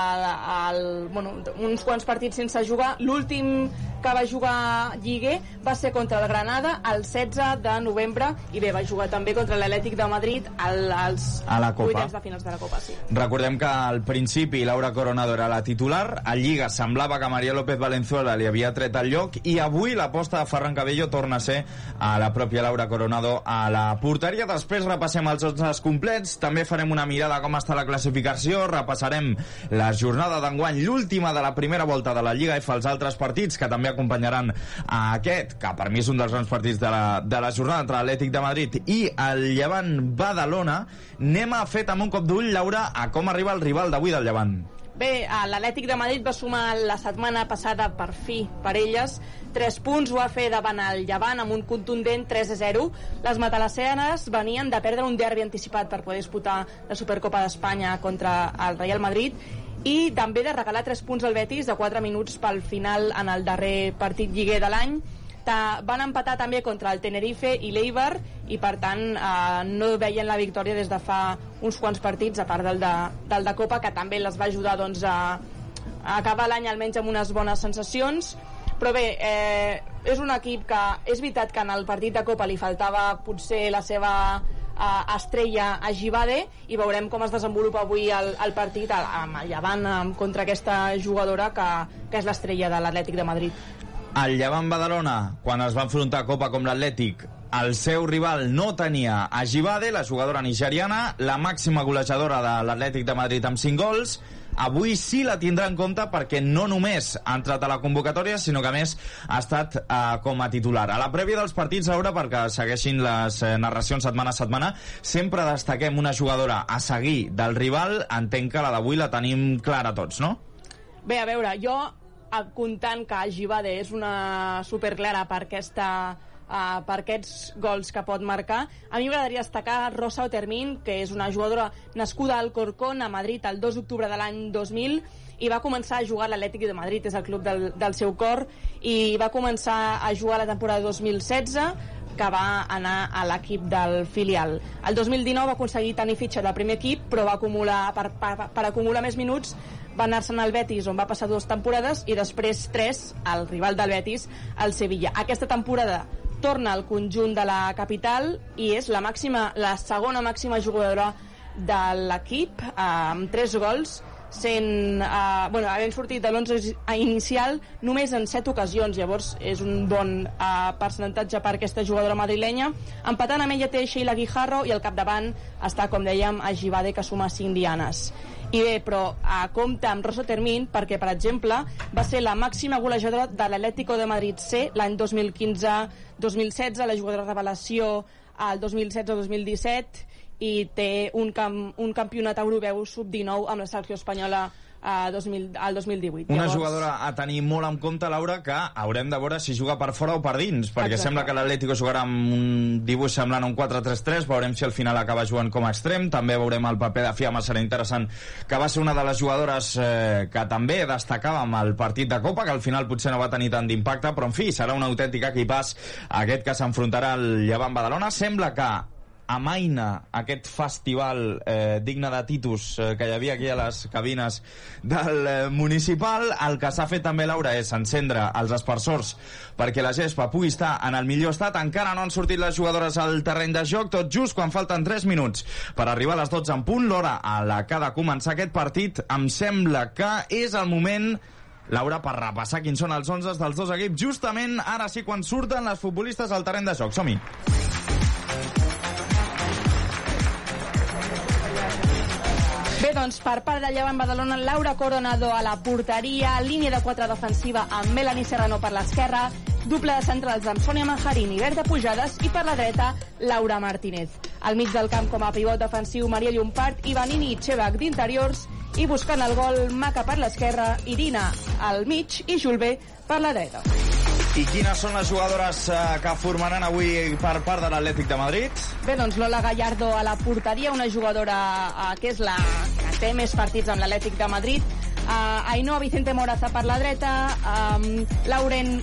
uns quants partits sense jugar. L'últim que va jugar lliguer va ser contra el Granada el 16 de novembre, i bé, va jugar també contra l'Atlètic de Madrid als vuitens de finals de la Copa. Sí. Recordem que al principi Laura Coronado era la titular, a Lliga semblava que María López Valenzuela li havia tret el lloc, i avui l'aposta de Ferran Cabello torna a ser a la pròpia Laura Coronado a la porteria. Després repassem els 11 complets, també farem una mirada a com està la classificació, repassarem la jornada d'enguany, l'última de la primera volta de la Lliga F, els altres partits que també acompanyaran a aquest, que per mi és un dels grans partits de la jornada entre l'Atlètic de Madrid i el Llevant Badalona. Anem a fer amb un cop d'ull, Laura, a com arriba el rival d'avui del Llevant. Bé, l'Atlètic de Madrid va sumar la setmana passada, per fi, per elles, 3 punts, ho va fer davant el Llevant amb un contundent 3-0. Les matalasseanes venien de perdre un derbi anticipat per poder disputar la Supercopa d'Espanya contra el Real Madrid, i també de regalar 3 punts al Betis de 4 minuts pel final en el darrer partit lliguer de l'any. Van empatar també contra el Tenerife i l'Eibar, i per tant no veien la victòria des de fa uns quants partits, a part del de Copa, que també les va ajudar doncs, a acabar l'any almenys amb unes bones sensacions. Però bé, és un equip que és veritat que en el partit de Copa li faltava potser la seva estrella a Givade, i veurem com es desenvolupa avui el partit amb el Llevant contra aquesta jugadora que és l'estrella de l'Atlètic de Madrid. El Llevant Badalona, quan es va enfrontar a Copa com l'Atlètic, el seu rival no tenia a Givade, la jugadora nigeriana, la màxima golejadora de l'Atlètic de Madrid amb 5 gols. avui sí la tindrà en compte perquè no només ha entrat a la convocatòria, sinó que a més ha estat com a titular. A la prèvia dels partits, Laura, perquè segueixin les narracions setmana a setmana, sempre destaquem una jugadora a seguir del rival. Entenc que la d'avui la tenim clara tots, no? Bé, a veure, jo comptant que Ajibade és una superclara per aquests gols que pot marcar, a mi m'agradaria destacar Rosa Otermin, que és una jugadora nascuda al Corcón, a Madrid, el 2 d'octubre de l'any 2000, i va començar a jugar a l'Atlètic de Madrid, és el club del seu cor, i va començar a jugar la temporada 2016, que va anar a l'equip del filial. El 2019 va aconseguir tenir fitxa del primer equip, però va acumular, per acumular més minuts, va anar-se'n al Betis, on va passar 2 temporades, i després 3, al rival del Betis, al Sevilla. Aquesta temporada torna al conjunt de la capital i és la segona màxima jugadora de l'equip, amb 3 gols, havent sortit de l'11 inicial només en 7 ocasions, llavors és un bon percentatge per aquesta jugadora madrilenya. Empatant amb ella té Sheila Guijarro i al capdavant està, com dèiem, Ajibade, que suma 5 dianes. I bé, però compta amb Rosa Otermin perquè, per exemple, va ser la màxima golejadora de l'Atlético de Madrid C l'any 2015-2016, la jugadora revelació al 2016-2017, i té un campionat europeu sub-19 amb la selecció espanyola al 2018. Una jugadora a tenir molt en compte, Laura, que haurem de veure si juga per fora o per dins, perquè exacte, sembla que l'Atlético jugarà amb un dibuix semblant a un 4-3-3, veurem si al final acaba jugant com a extrem, també veurem el paper de Fiamma, serà interessant, que va ser una de les jugadores que també destacàvem al partit de Copa, que al final potser no va tenir tant d'impacte, però en fi, serà un autèntic equipàs aquest que s'enfrontarà al Llevant Badalona. Sembla que amaina aquest festival digne de Titus que hi havia aquí a les cabines del municipal. El que s'ha fet també, Laura, és encendre els aspersors perquè la gespa pugui estar en el millor estat. Encara no han sortit les jugadores al terreny de joc, tot just quan falten 3 minuts per arribar a les 12 en punt, l'hora a la que ha de començar aquest partit. Em sembla que és el moment, Laura, per repassar quins són els 11 dels dos equips, justament ara sí quan surten les futbolistes al terreny de joc. Som-hi! Bé, doncs, per part del Llevant Badalona, Laura Coronado a la porteria, línia de 4 defensiva amb Melanie Serrano per l'esquerra, doble de centrals amb Sònia Manjarín i Berta Pujades, i per la dreta, Laura Martínez. Al mig del camp, com a pivot defensiu, Maria Llompart, Ivanini i Txevac d'interiors, i buscant el gol, Maca per l'esquerra, Irina al mig i Julbé per la dreta. I quines són les jugadores que formaran avui per part de l'Atlètic de Madrid? Bé, doncs Lola Gallardo a la porteria, una jugadora que és la que té més partits amb l'Atlètic de Madrid. Ainhoa Vicente Moraza per la dreta, Lauren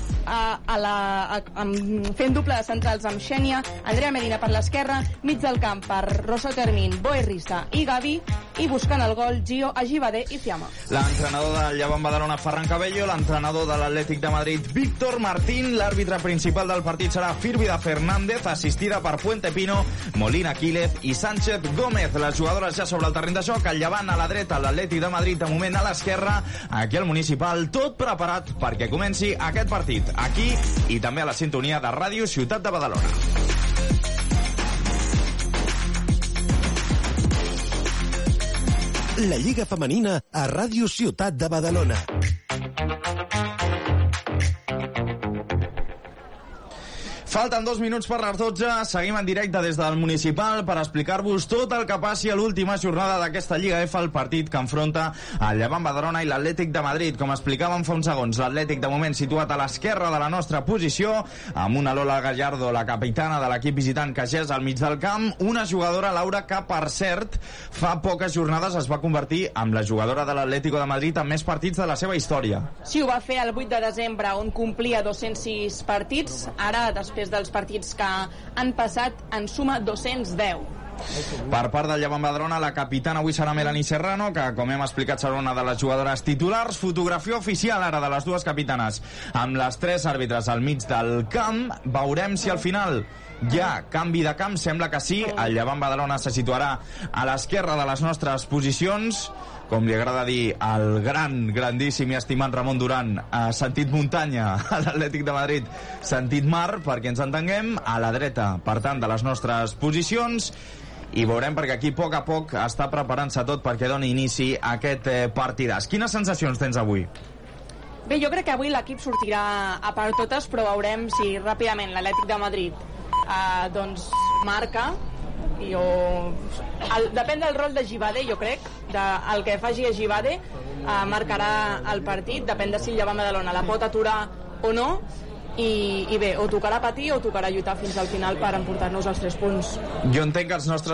fent doble de centrals amb Xènia, Andrea Medina per l'esquerra, mig del camp per Rosa Otermin, Boe Rissa i Gavi, i buscant el gol Gio, Ajibade i Fiamma. L'entrenador del Llevant Badalona, Ferran Cabello, l'entrenador de l'Atlètic de Madrid, Víctor Martín, l'àrbitre principal del partit serà Fírbida Fernández, assistida per Puente Pino, Molina Quílez i Sánchez Gómez. Les jugadores ja sobre el terreny de joc, el Llevant a la dreta, l'Atlètic de Madrid de moment a l'esquerra, aquí al municipal, tot preparat perquè comenci aquest partit, aquí i també a la sintonia de Ràdio Ciutat de Badalona. La Lliga Femenina a Ràdio Ciutat de Badalona. Falten 2 minuts per les 12, seguim en directe des del municipal per explicar-vos tot el que passi a l'última jornada d'aquesta Lliga F, el partit que enfronta el Llevant Badalona i l'Atlètic de Madrid. Com explicàvem fa uns segons, l'Atlètic de moment situat a l'esquerra de la nostra posició, amb una Lola Gallardo, la capitana de l'equip visitant, que ja és al mig del camp, una jugadora, Laura, que per cert fa poques jornades es va convertir en la jugadora de l'Atlético de Madrid amb més partits de la seva història. Sí, ho va fer el 8 de desembre, on complia 206 partits. Ara, després dels partits que han passat, en suma 210. Per part del Llevant Badalona, la capitana avui serà Melanie Serrano, que, com hem explicat, serà una de les jugadores titulars. Fotografia oficial ara de les dues capitanes amb les 3 àrbitres al mig del camp. Veurem si al final hi ha canvi de camp. Sembla que sí. El Llevant Badalona se situarà a l'esquerra de les nostres posicions, com li agrada dir el grandíssim i estimat Ramon Duran, sentit muntanya, a l'Atlètic de Madrid sentit mar, perquè ens entenguem, a la dreta, per tant, de les nostres posicions. i veurem, perquè aquí a poc està preparant-se tot perquè doni inici a aquest partidàs. Quines sensacions tens avui? Bé, jo crec que avui l'equip sortirà a per totes, però veurem si ràpidament l'Atlètic de Madrid doncs marca. Depèn del rol de Givade, jo crec, el que faci a Givade marcarà el partit, depèn de si el Llevant Badalona la pot aturar o no, i bé, o tocarà patir o tocarà lluitar fins al final per emportar-nos els 3 punts. Jo entenc que els nostres